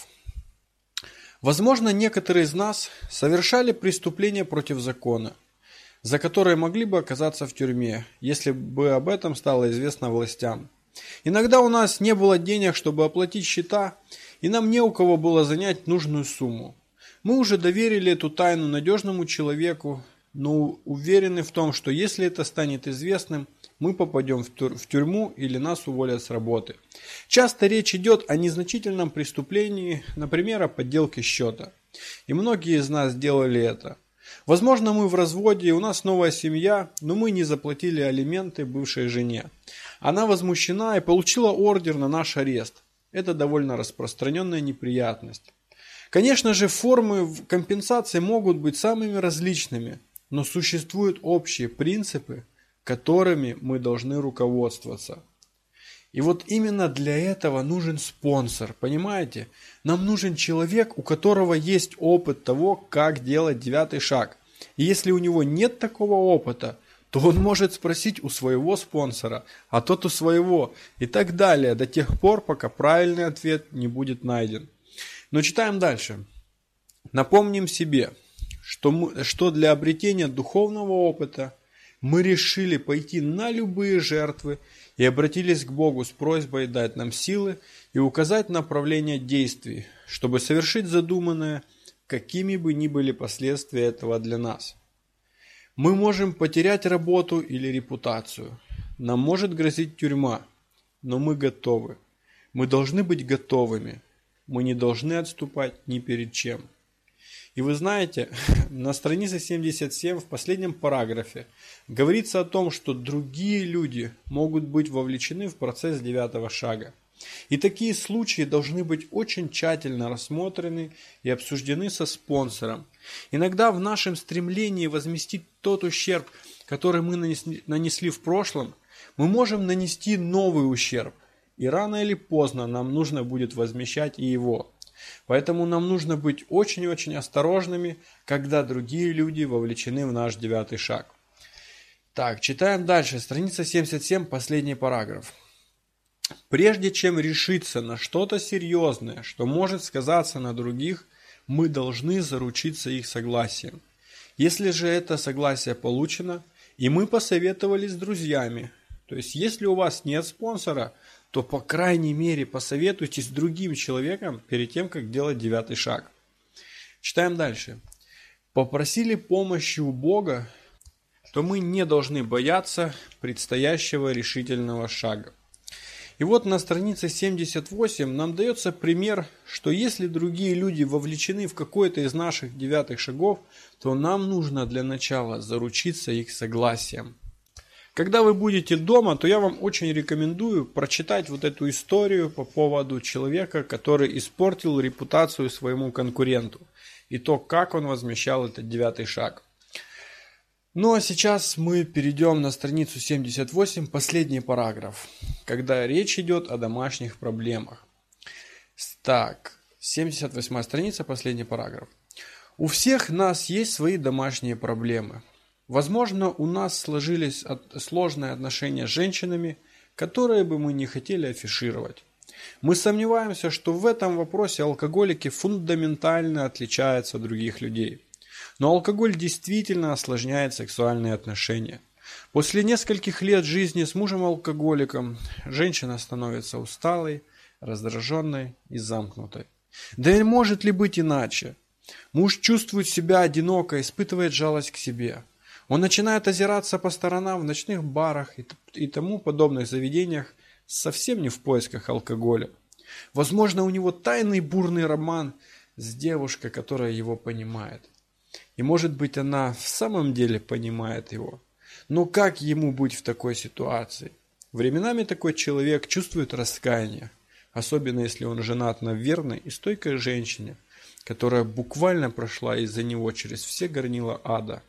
Возможно, некоторые из нас совершали преступления против закона, за которые могли бы оказаться в тюрьме, если бы об этом стало известно властям. Иногда у нас не было денег, чтобы оплатить счета, и нам не у кого было занять нужную сумму. Мы уже доверили эту тайну надежному человеку, но уверены в том, что если это станет известным, мы попадем в тюрьму или нас уволят с работы. Часто речь идет о незначительном преступлении, например, о подделке счета. И многие из нас делали это. Возможно, мы в разводе, и у нас новая семья, но мы не заплатили алименты бывшей жене. Она возмущена и получила ордер на наш арест. Это довольно распространенная неприятность. Конечно же, формы компенсации могут быть самыми различными, но существуют общие принципы, которыми мы должны руководствоваться. И вот именно для этого нужен спонсор, понимаете? Нам нужен человек, у которого есть опыт того, как делать 9 шаг. И если у него нет такого опыта, то он может спросить у своего спонсора, а тот у своего, и так далее, до тех пор, пока правильный ответ не будет найден. Но читаем дальше. Напомним себе, что для обретения духовного опыта мы решили пойти на любые жертвы и обратились к Богу с просьбой дать нам силы и указать направление действий, чтобы совершить задуманное, какими бы ни были последствия этого для нас. Мы можем потерять работу или репутацию. Нам может грозить тюрьма, но мы готовы. Мы должны быть готовыми. Мы не должны отступать ни перед чем. И вы знаете, на странице 77 в последнем параграфе говорится о том, что другие люди могут быть вовлечены в процесс 9 шага. И такие случаи должны быть очень тщательно рассмотрены и обсуждены со спонсором. Иногда в нашем стремлении возместить тот ущерб, который мы нанесли в прошлом, мы можем нанести новый ущерб. И рано или поздно нам нужно будет возмещать и его. Поэтому нам нужно быть очень-очень осторожными, когда другие люди вовлечены в наш 9 шаг. Так, читаем дальше. Страница 77, последний параграф. Прежде чем решиться на что-то серьезное, что может сказаться на других, мы должны заручиться их согласием. Если же это согласие получено, и мы посоветовались с друзьями, то есть если у вас нет спонсора, то по крайней мере посоветуйтесь с другим человеком перед тем, как делать 9 шаг. Читаем дальше. Попросили помощи у Бога, то мы не должны бояться предстоящего решительного шага. И вот на странице 78 нам дается пример, что если другие люди вовлечены в какой-то из наших 9 шагов, то нам нужно для начала заручиться их согласием. Когда вы будете дома, то я вам очень рекомендую прочитать вот эту историю по поводу человека, который испортил репутацию своему конкуренту, и то, как он возмещал этот 9 шаг. Ну а сейчас мы перейдем на страницу 78, последний параграф, когда речь идет о домашних проблемах. Так, 78 страница, последний параграф. У всех нас есть свои домашние проблемы. Возможно, у нас сложились сложные отношения с женщинами, которые бы мы не хотели афишировать. Мы сомневаемся, что в этом вопросе алкоголики фундаментально отличаются от других людей. Но алкоголь действительно осложняет сексуальные отношения. После нескольких лет жизни с мужем-алкоголиком женщина становится усталой, раздраженной и замкнутой. Да и может ли быть иначе? Муж чувствует себя одиноко, испытывает жалость к себе. Он начинает озираться по сторонам в ночных барах и тому подобных заведениях, совсем не в поисках алкоголя. Возможно, у него тайный бурный роман с девушкой, которая его понимает. И может быть, она в самом деле понимает его. Но как ему быть в такой ситуации? Временами такой человек чувствует раскаяние, особенно если он женат на верной и стойкой женщине, которая буквально прошла из-за него через все горнила ада.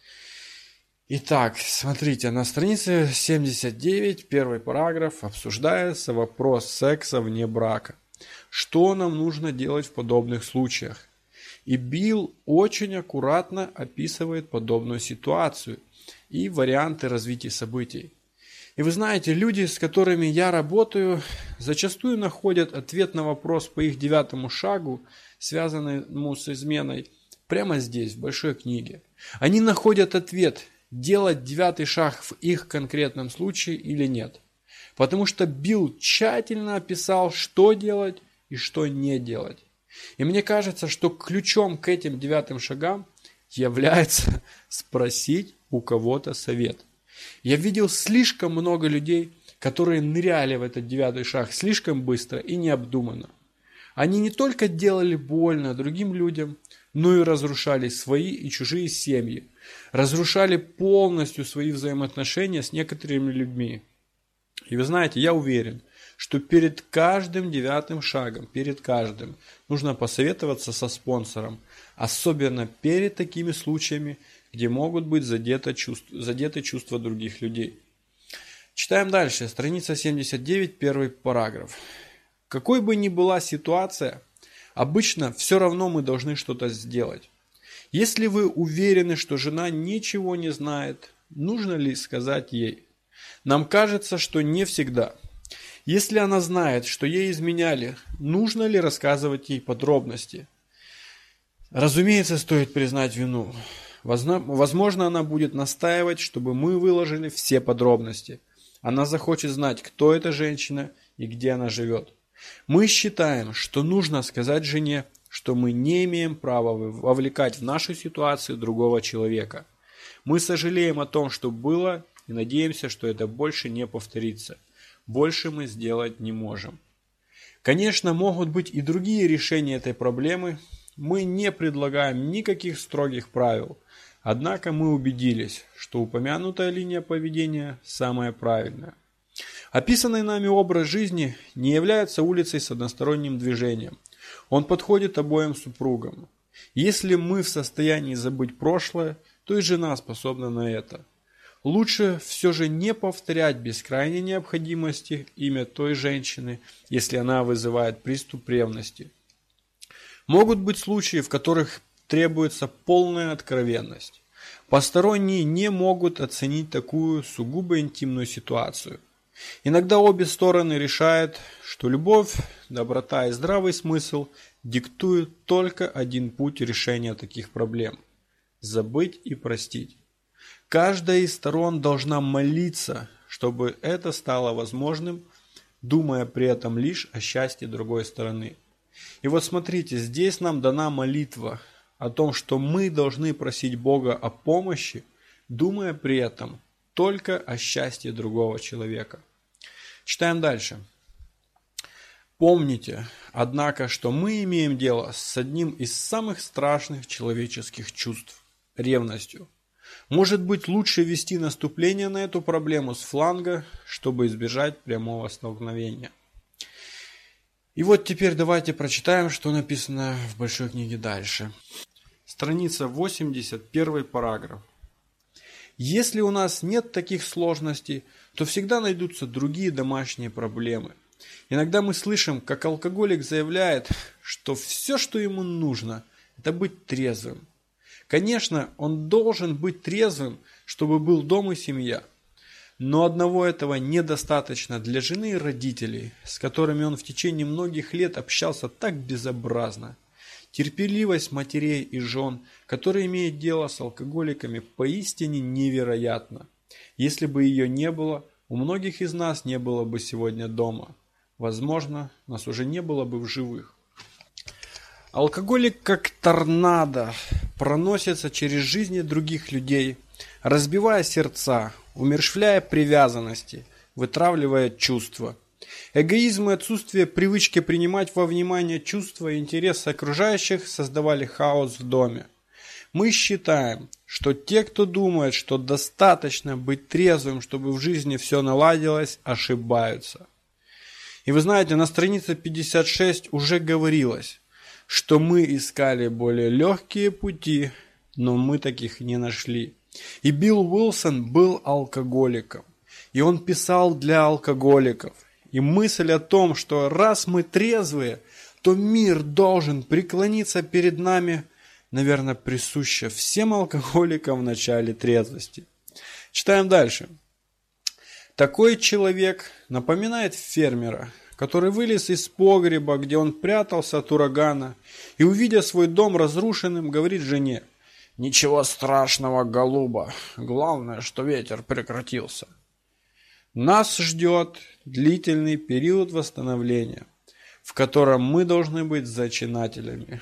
Итак, смотрите, на странице 79, первый параграф, обсуждается вопрос секса вне брака. Что нам нужно делать в подобных случаях? И Билл очень аккуратно описывает подобную ситуацию и варианты развития событий. И вы знаете, люди, с которыми я работаю, зачастую находят ответ на вопрос по их 9 шагу, связанному с изменой, прямо здесь, в большой книге. Они находят ответ, делать 9 шаг в их конкретном случае или нет. Потому что Билл тщательно описал, что делать и что не делать. И мне кажется, что ключом к этим 9 шагам является спросить у кого-то совет. Я видел слишком много людей, которые ныряли в этот 9 шаг слишком быстро и необдуманно. Они не только делали больно другим людям, но и разрушали свои и чужие семьи, разрушали полностью свои взаимоотношения с некоторыми людьми. И вы знаете, я уверен, что перед каждым 9 шагом, перед каждым, нужно посоветоваться со спонсором, особенно перед такими случаями, где могут быть задеты чувства других людей. Читаем дальше, страница 79, первый параграф. Какой бы ни была ситуация, обычно все равно мы должны что-то сделать. Если вы уверены, что жена ничего не знает, нужно ли сказать ей? Нам кажется, что не всегда. Если она знает, что ей изменяли, нужно ли рассказывать ей подробности? Разумеется, стоит признать вину. Возможно, она будет настаивать, чтобы мы выложили все подробности. Она захочет знать, кто эта женщина и где она живет. Мы считаем, что нужно сказать жене, что мы не имеем права вовлекать в нашу ситуацию другого человека. Мы сожалеем о том, что было, и надеемся, что это больше не повторится. Больше мы сделать не можем. Конечно, могут быть и другие решения этой проблемы. Мы не предлагаем никаких строгих правил. Однако мы убедились, что упомянутая линия поведения самая правильная. Описанный нами образ жизни не является улицей с односторонним движением. Он подходит обоим супругам. Если мы в состоянии забыть прошлое, то и жена способна на это. Лучше все же не повторять без крайней необходимости имя той женщины, если она вызывает приступ ревности. Могут быть случаи, в которых требуется полная откровенность. Посторонние не могут оценить такую сугубо интимную ситуацию. Иногда обе стороны решают, что любовь, доброта и здравый смысл диктуют только один путь решения таких проблем – забыть и простить. Каждая из сторон должна молиться, чтобы это стало возможным, думая при этом лишь о счастье другой стороны. И вот смотрите, здесь нам дана молитва о том, что мы должны просить Бога о помощи, думая при этом только о счастье другого человека. Читаем дальше. Помните, однако, что мы имеем дело с одним из самых страшных человеческих чувств – ревностью. Может быть, лучше вести наступление на эту проблему с фланга, чтобы избежать прямого столкновения. И вот теперь давайте прочитаем, что написано в большой книге дальше. Страница 80, первый параграф. Если у нас нет таких сложностей, то всегда найдутся другие домашние проблемы. Иногда мы слышим, как алкоголик заявляет, что все, что ему нужно, это быть трезвым. Конечно, он должен быть трезвым, чтобы был дом и семья. Но одного этого недостаточно для жены и родителей, с которыми он в течение многих лет общался так безобразно. Терпеливость матерей и жен, которые имеют дело с алкоголиками, поистине невероятна. Если бы ее не было, у многих из нас не было бы сегодня дома. Возможно, нас уже не было бы в живых. Алкоголик как торнадо проносится через жизни других людей, разбивая сердца, умерщвляя привязанности, вытравливая чувства. Эгоизм и отсутствие привычки принимать во внимание чувства и интересы окружающих создавали хаос в доме. Мы считаем, что те, кто думает, что достаточно быть трезвым, чтобы в жизни все наладилось, ошибаются. И вы знаете, на странице 56 уже говорилось, что мы искали более легкие пути, но мы таких не нашли. И Билл Уилсон был алкоголиком, и он писал для алкоголиков. И мысль о том, что раз мы трезвые, то мир должен преклониться перед нами, наверное, присуща всем алкоголикам в начале трезвости. Читаем дальше. Такой человек напоминает фермера, который вылез из погреба, где он прятался от урагана, и, увидя свой дом разрушенным, говорит жене: «Ничего страшного, голуба, главное, что ветер прекратился». Нас ждет длительный период восстановления, в котором мы должны быть зачинателями.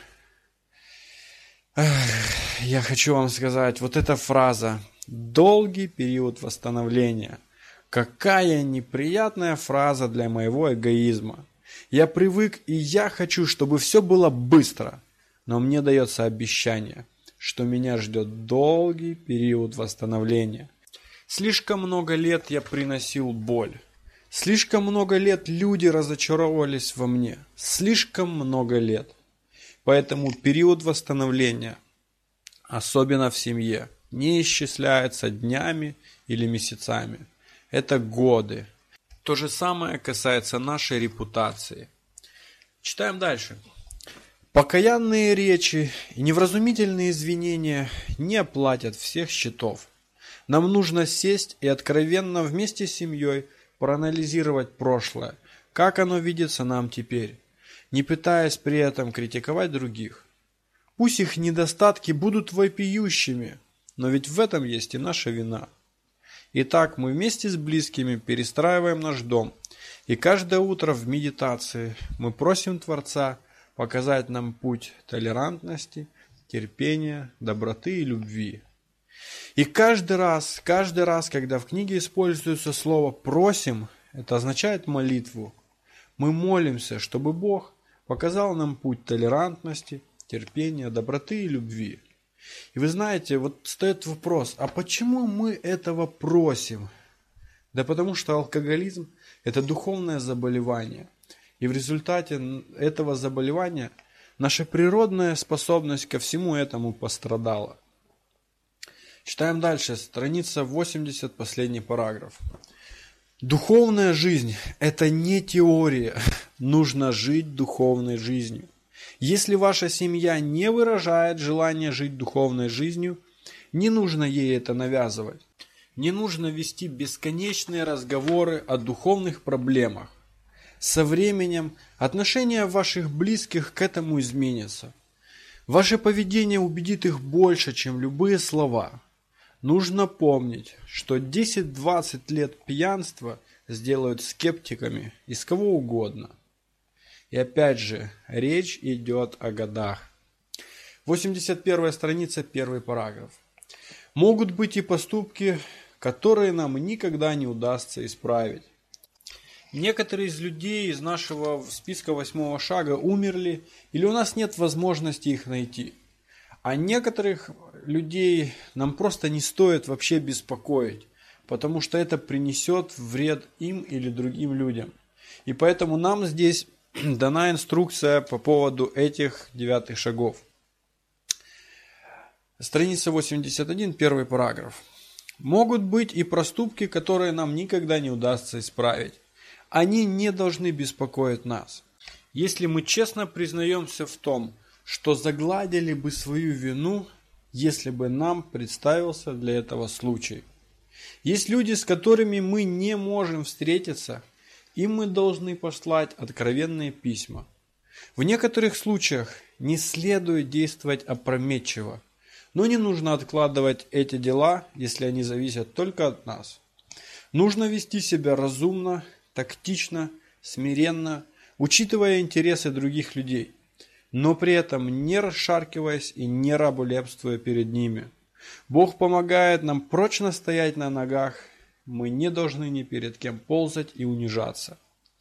Я хочу вам сказать, вот эта фраза «долгий период восстановления». Какая неприятная фраза для моего эгоизма. Я привык и я хочу, чтобы все было быстро. но мне дается обещание, что меня ждет долгий период восстановления. Слишком много лет я приносил боль. Слишком много лет люди разочаровывались во мне. Слишком много лет. Поэтому период восстановления, особенно в семье, не исчисляется днями или месяцами. Это годы. То же самое касается нашей репутации. Читаем дальше. Покаянные речи и невразумительные извинения не оплатят всех счетов. Нам нужно сесть и откровенно вместе с семьей проанализировать прошлое, как оно видится нам теперь, не пытаясь при этом критиковать других. Пусть их недостатки будут вопиющими, но ведь в этом есть и наша вина. Итак, мы вместе с близкими перестраиваем наш дом, и каждое утро в медитации мы просим Творца показать нам путь толерантности, терпения, доброты и любви. И каждый раз, когда в книге используется слово «просим», это означает молитву. Мы молимся, чтобы Бог показал нам путь толерантности, терпения, доброты и любви. И вы знаете, вот встает вопрос, а почему мы этого просим? Да потому что алкоголизм – это духовное заболевание. И в результате этого заболевания наша природная способность ко всему этому пострадала. Читаем дальше, страница 80, последний параграф. Духовная жизнь – это не теория, нужно жить духовной жизнью. Если ваша семья не выражает желание жить духовной жизнью, не нужно ей это навязывать. Не нужно вести бесконечные разговоры о духовных проблемах. Со временем отношение ваших близких к этому изменится. Ваше поведение убедит их больше, чем любые слова. Нужно помнить, что 10-20 лет пьянства сделают скептиками из кого угодно. И опять же, речь идет о годах. 81 страница, 1 параграф. Могут быть и поступки, которые нам никогда не удастся исправить. Некоторые из людей из нашего списка 8 шага умерли, или у нас нет возможности их найти. А некоторых людей нам просто не стоит вообще беспокоить, потому что это принесет вред им или другим людям. И поэтому нам здесь дана инструкция по поводу этих 9 шагов. Страница 81, 1 параграф. Могут быть и проступки, которые нам никогда не удастся исправить. Они не должны беспокоить нас. Если мы честно признаемся в том, что загладили бы свою вину, если бы нам представился для этого случай. Есть люди, с которыми мы не можем встретиться, им мы должны послать откровенные письма. В некоторых случаях не следует действовать опрометчиво, но не нужно откладывать эти дела, если они зависят только от нас. Нужно вести себя разумно, тактично, смиренно, учитывая интересы других людей, но при этом не расшаркиваясь и не раболепствуя перед ними. Бог помогает нам прочно стоять на ногах, мы не должны ни перед кем ползать и унижаться.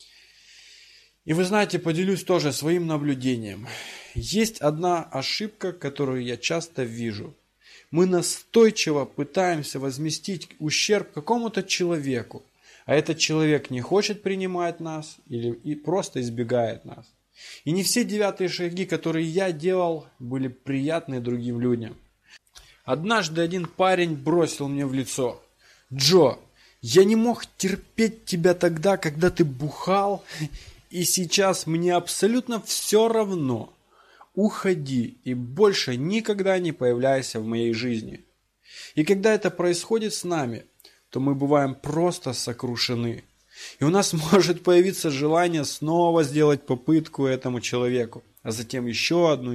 И вы знаете, поделюсь тоже своим наблюдением. Есть одна ошибка, которую я часто вижу. Мы настойчиво пытаемся возместить ущерб какому-то человеку, а этот человек не хочет принимать нас или просто избегает нас. И не все 9 шаги, которые я делал, были приятны другим людям. Однажды один парень бросил мне в лицо: «Джо, я не мог терпеть тебя тогда, когда ты бухал, и сейчас мне абсолютно все равно. Уходи и больше никогда не появляйся в моей жизни». И когда это происходит с нами, то мы бываем просто сокрушены. И у нас может появиться желание снова сделать попытку этому человеку, а затем еще одну.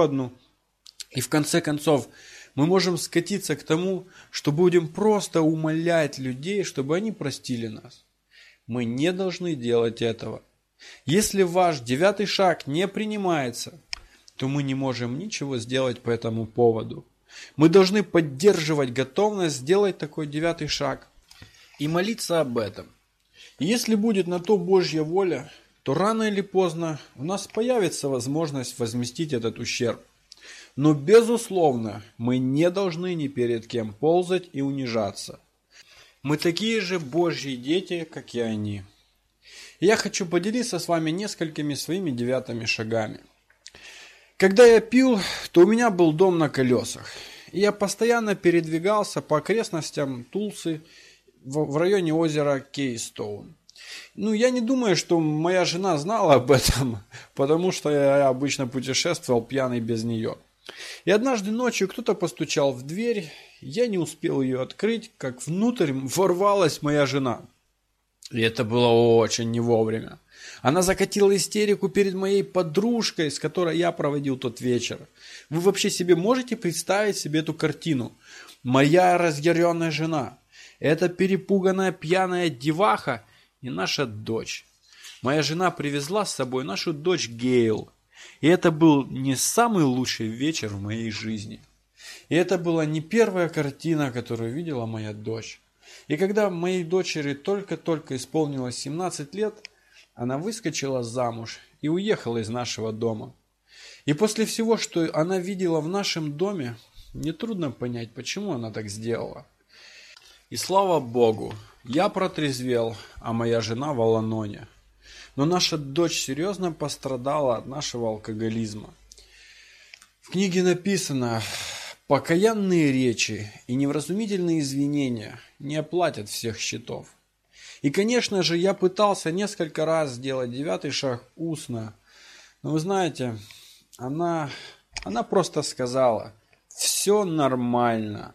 И в конце концов мы можем скатиться к тому, что будем просто умолять людей, чтобы они простили нас. Мы не должны делать этого. Если ваш 9 шаг не принимается, то мы не можем ничего сделать по этому поводу. Мы должны поддерживать готовность сделать такой 9 шаг и молиться об этом. И если будет на то Божья воля, то рано или поздно у нас появится возможность возместить этот ущерб. Но, безусловно, мы не должны ни перед кем ползать и унижаться. Мы такие же Божьи дети, как и они. И я хочу поделиться с вами несколькими своими 9 шагами. Когда я пил, то у меня был дом на колесах. И я постоянно передвигался по окрестностям Тулсы в районе озера Кейстоун. Я не думаю, что моя жена знала об этом, потому что я обычно путешествовал пьяный без нее. И однажды ночью кто-то постучал в дверь, я не успел ее открыть, как внутрь ворвалась моя жена. И это было очень не вовремя. Она закатила истерику перед моей подружкой, с которой я проводил тот вечер. Вы вообще себе можете представить себе эту картину? Моя разъяренная жена, эта перепуганная пьяная деваха и наша дочь. Моя жена привезла с собой нашу дочь Гейл. И это был не самый лучший вечер в моей жизни. И это была не первая картина, которую видела моя дочь. И когда моей дочери только-только исполнилось 17 лет, она выскочила замуж и уехала из нашего дома. И после всего, что она видела в нашем доме, нетрудно понять, почему она так сделала. И слава Богу, я протрезвел, а моя жена в Аланоне. Но наша дочь серьезно пострадала от нашего алкоголизма. В книге написано: покаянные речи и невразумительные извинения не оплатят всех счетов. И, конечно же, я пытался несколько раз сделать 9 шаг устно. Но вы знаете, она просто сказала: все нормально.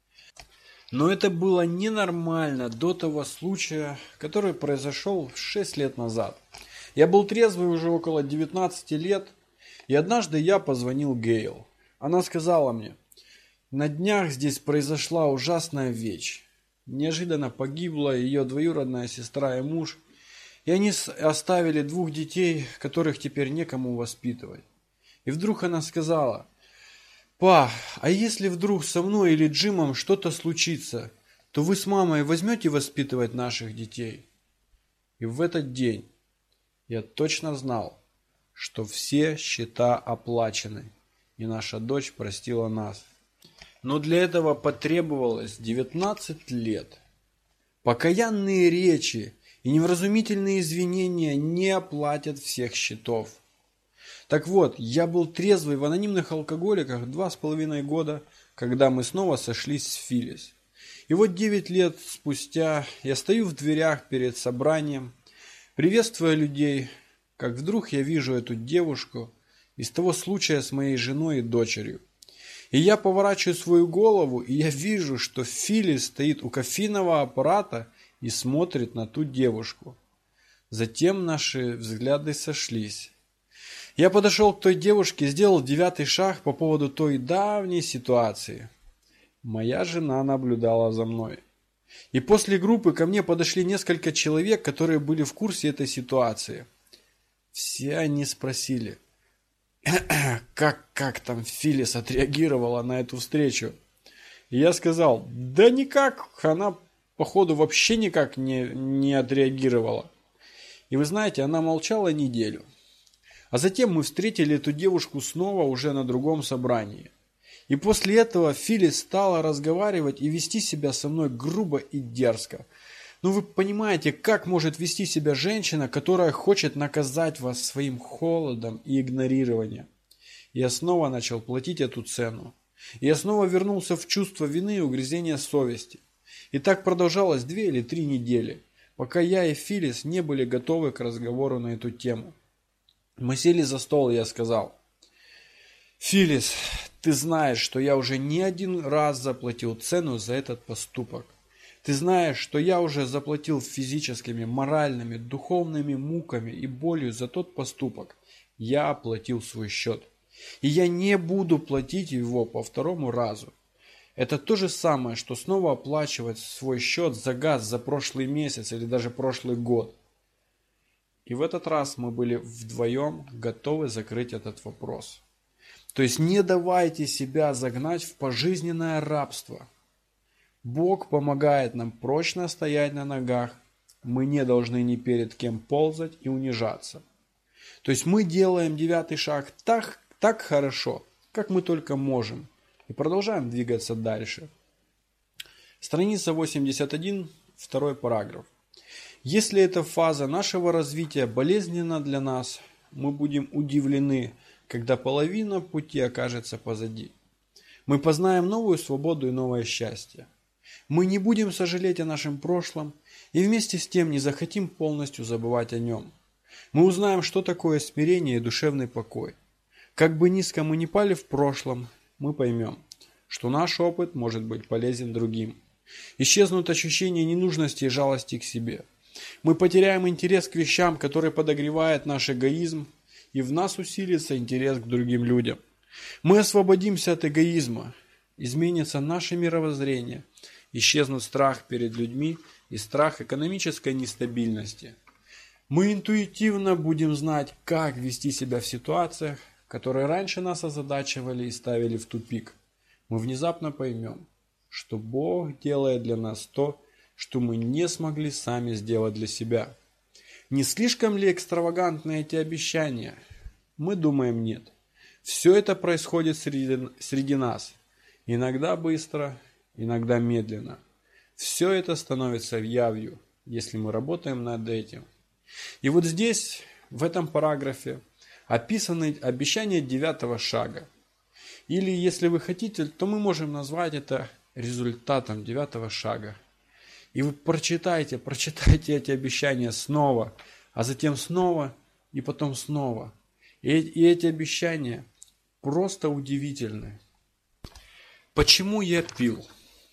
Но это было ненормально до того случая, который произошел 6 лет назад. Я был трезвый уже около 19 лет, и однажды я позвонил Гейл. Она сказала мне: на днях здесь произошла ужасная вещь. Неожиданно погибла ее двоюродная сестра и муж, и они оставили 2 детей, которых теперь некому воспитывать. И вдруг она сказала: «Па, а если вдруг со мной или Джимом что-то случится, то вы с мамой возьмете воспитывать наших детей?» И в этот день я точно знал, что все счета оплачены, и наша дочь простила нас. Но для этого потребовалось 19 лет. Покаянные речи и невразумительные извинения не оплатят всех счетов. Так вот, я был трезвый в анонимных алкоголиках 2,5 года, когда мы снова сошлись с Филлис. И вот 9 лет спустя я стою в дверях перед собранием, приветствуя людей, как вдруг я вижу эту девушку из того случая с моей женой и дочерью. И я поворачиваю свою голову, и я вижу, что Филлис стоит у кофейного аппарата и смотрит на ту девушку. Затем наши взгляды сошлись. Я подошел к той девушке и сделал 9 шаг по поводу той давней ситуации. Моя жена наблюдала за мной. И после группы ко мне подошли несколько человек, которые были в курсе этой ситуации. Все они спросили: как там Филлис отреагировала на эту встречу? И я сказал: да никак, она походу вообще никак не отреагировала. И вы знаете, она молчала неделю. А затем мы встретили эту девушку снова уже на другом собрании. И после этого Филлис стала разговаривать и вести себя со мной грубо и дерзко. Ну вы понимаете, как может вести себя женщина, которая хочет наказать вас своим холодом и игнорированием? Я снова начал платить эту цену. И я снова вернулся в чувство вины и угрызения совести. И так продолжалось 2 или 3 недели, пока я и Филлис не были готовы к разговору на эту тему. Мы сели за стол, и я сказал: «Филлис, ты знаешь, что я уже не 1 раз заплатил цену за этот поступок. Ты знаешь, что я уже заплатил физическими, моральными, духовными муками и болью за тот поступок. Я оплатил свой счет. И я не буду платить его по 2-му разу. Это то же самое, что снова оплачивать свой счет за газ за прошлый месяц или даже прошлый год». И в этот раз мы были вдвоем готовы закрыть этот вопрос. То есть не давайте себя загнать в пожизненное рабство. Бог помогает нам прочно стоять на ногах. Мы не должны ни перед кем ползать и унижаться. То есть мы делаем 9 шаг так хорошо, как мы только можем, и продолжаем двигаться дальше. Страница 81, второй параграф. Если эта фаза нашего развития болезненна для нас, мы будем удивлены, когда половина пути окажется позади. Мы познаем новую свободу и новое счастье. Мы не будем сожалеть о нашем прошлом и вместе с тем не захотим полностью забывать о нем. Мы узнаем, что такое смирение и душевный покой. Как бы низко мы ни пали в прошлом, мы поймем, что наш опыт может быть полезен другим. Исчезнут ощущения ненужности и жалости к себе. Мы потеряем интерес к вещам, которые подогревают наш эгоизм, и в нас усилится интерес к другим людям. Мы освободимся от эгоизма, изменится наше мировоззрение, исчезнут страх перед людьми и страх экономической нестабильности. Мы интуитивно будем знать, как вести себя в ситуациях, которые раньше нас озадачивали и ставили в тупик. Мы внезапно поймем, что Бог делает для нас то, что мы не смогли сами сделать для себя. Не слишком ли экстравагантны эти обещания? Мы думаем, нет. Все это происходит среди нас. Иногда быстро, иногда медленно. Все это становится явью, если мы работаем над этим. И вот здесь, в этом параграфе, описаны обещания 9-го шага. Или, если вы хотите, то мы можем назвать это результатом 9-го шага. И вы прочитайте эти обещания снова, а затем снова и потом снова. И эти обещания просто удивительны. Почему я пил?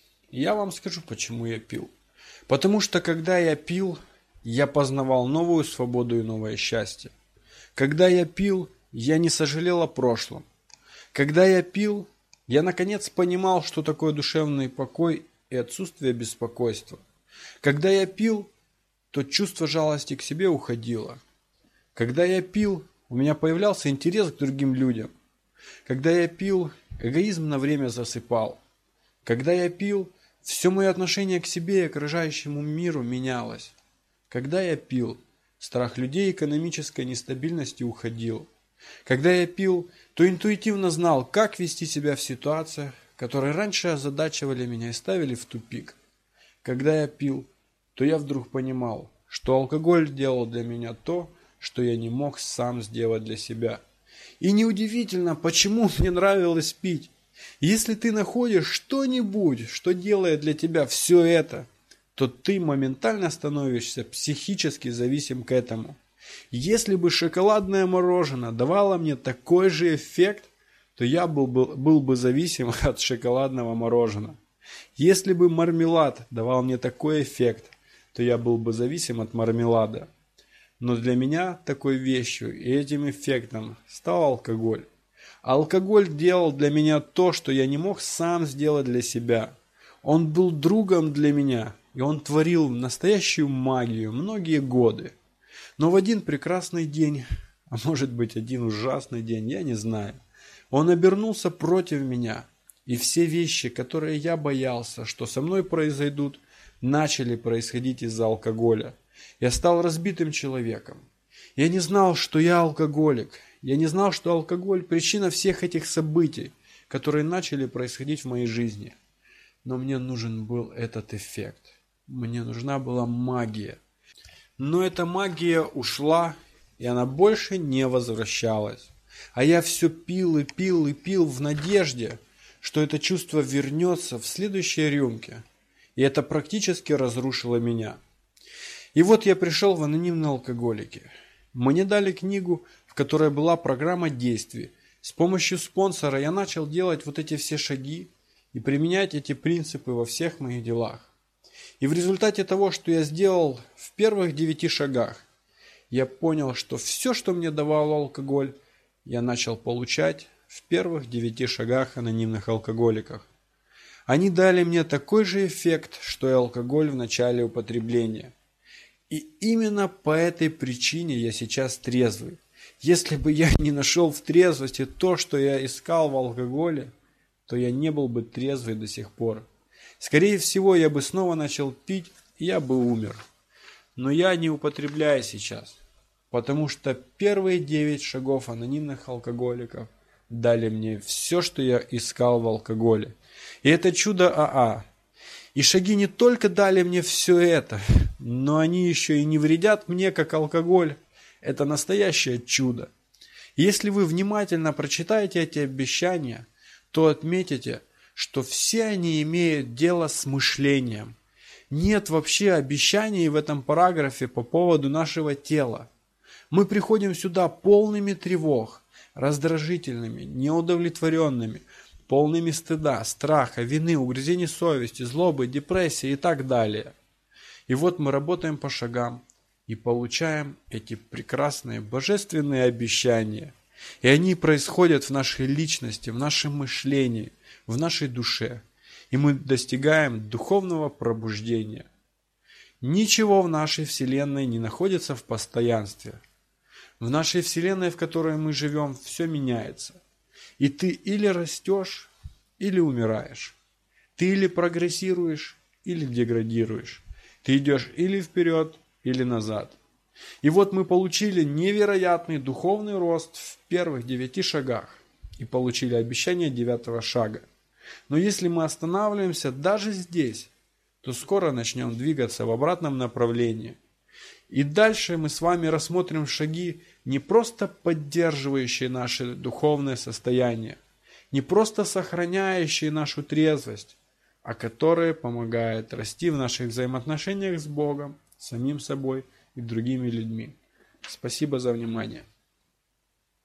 Я вам скажу, почему я пил. Потому что, когда я пил, я познавал новую свободу и новое счастье. Когда я пил, я не сожалел о прошлом. Когда я пил, я наконец понимал, что такое душевный покой и отсутствие беспокойства. Когда я пил, то чувство жалости к себе уходило. Когда я пил, у меня появлялся интерес к другим людям. Когда я пил, эгоизм на время засыпал. Когда я пил, все мое отношение к себе и к окружающему миру менялось. Когда я пил, страх людей экономической нестабильности уходил. Когда я пил, то интуитивно знал, как вести себя в ситуациях, которые раньше озадачивали меня и ставили в тупик. Когда я пил, то я вдруг понимал, что алкоголь делал для меня то, что я не мог сам сделать для себя. И неудивительно, почему мне нравилось пить. Если ты находишь что-нибудь, что делает для тебя все это, то ты моментально становишься психически зависим к этому. Если бы шоколадное мороженое давало мне такой же эффект, то я был бы зависим от шоколадного мороженого. Если бы мармелад давал мне такой эффект, то я был бы зависим от мармелада. Но для меня такой вещью и этим эффектом стал алкоголь. Алкоголь делал для меня то, что я не мог сам сделать для себя. Он был другом для меня, и он творил настоящую магию многие годы. Но в один прекрасный день, а может быть один ужасный день, я не знаю, он обернулся против меня. И все вещи, которые я боялся, что со мной произойдут, начали происходить из-за алкоголя. Я стал разбитым человеком. Я не знал, что я алкоголик. Я не знал, что алкоголь – причина всех этих событий, которые начали происходить в моей жизни. Но мне нужен был этот эффект. Мне нужна была магия. Но эта магия ушла, и она больше не возвращалась. А я все пил и пил и пил в надежде, что это чувство вернется в следующей рюмке. И это практически разрушило меня. И вот я пришел в анонимные алкоголики. Мне дали книгу, в которой была программа действий. С помощью спонсора я начал делать вот эти все шаги и применять эти принципы во всех моих делах. И в результате того, что я сделал в первых 9 шагах, я понял, что все, что мне давал алкоголь, я начал получать в первых 9 шагах анонимных алкоголиков. Они дали мне такой же эффект, что и алкоголь в начале употребления. И именно по этой причине я сейчас трезвый. Если бы я не нашел в трезвости то, что я искал в алкоголе, то я не был бы трезвый до сих пор. Скорее всего, я бы снова начал пить, и я бы умер. Но я не употребляю сейчас, потому что первые 9 шагов анонимных алкоголиков дали мне все, что я искал в алкоголе. И это чудо АА. И шаги не только дали мне все это, но они еще и не вредят мне, как алкоголь. Это настоящее чудо. И если вы внимательно прочитаете эти обещания, то отметите, что все они имеют дело с мышлением. Нет вообще обещаний в этом параграфе по поводу нашего тела. Мы приходим сюда полными тревог, раздражительными, неудовлетворенными, полными стыда, страха, вины, угрызений совести, злобы, депрессии и так далее. И вот мы работаем по шагам и получаем эти прекрасные божественные обещания. И они происходят в нашей личности, в нашем мышлении, в нашей душе. И мы достигаем духовного пробуждения. Ничего в нашей Вселенной не находится в постоянстве. В нашей Вселенной, в которой мы живем, все меняется. И ты или растешь, или умираешь. Ты или прогрессируешь, или деградируешь. Ты идешь или вперед, или назад. И вот мы получили невероятный духовный рост в первых 9 шагах. И получили обещание 9-го шага. Но если мы останавливаемся даже здесь, то скоро начнем двигаться в обратном направлении. И дальше мы с вами рассмотрим шаги, не просто поддерживающие наше духовное состояние, не просто сохраняющие нашу трезвость, а которые помогают расти в наших взаимоотношениях с Богом, самим собой и другими людьми. Спасибо за внимание.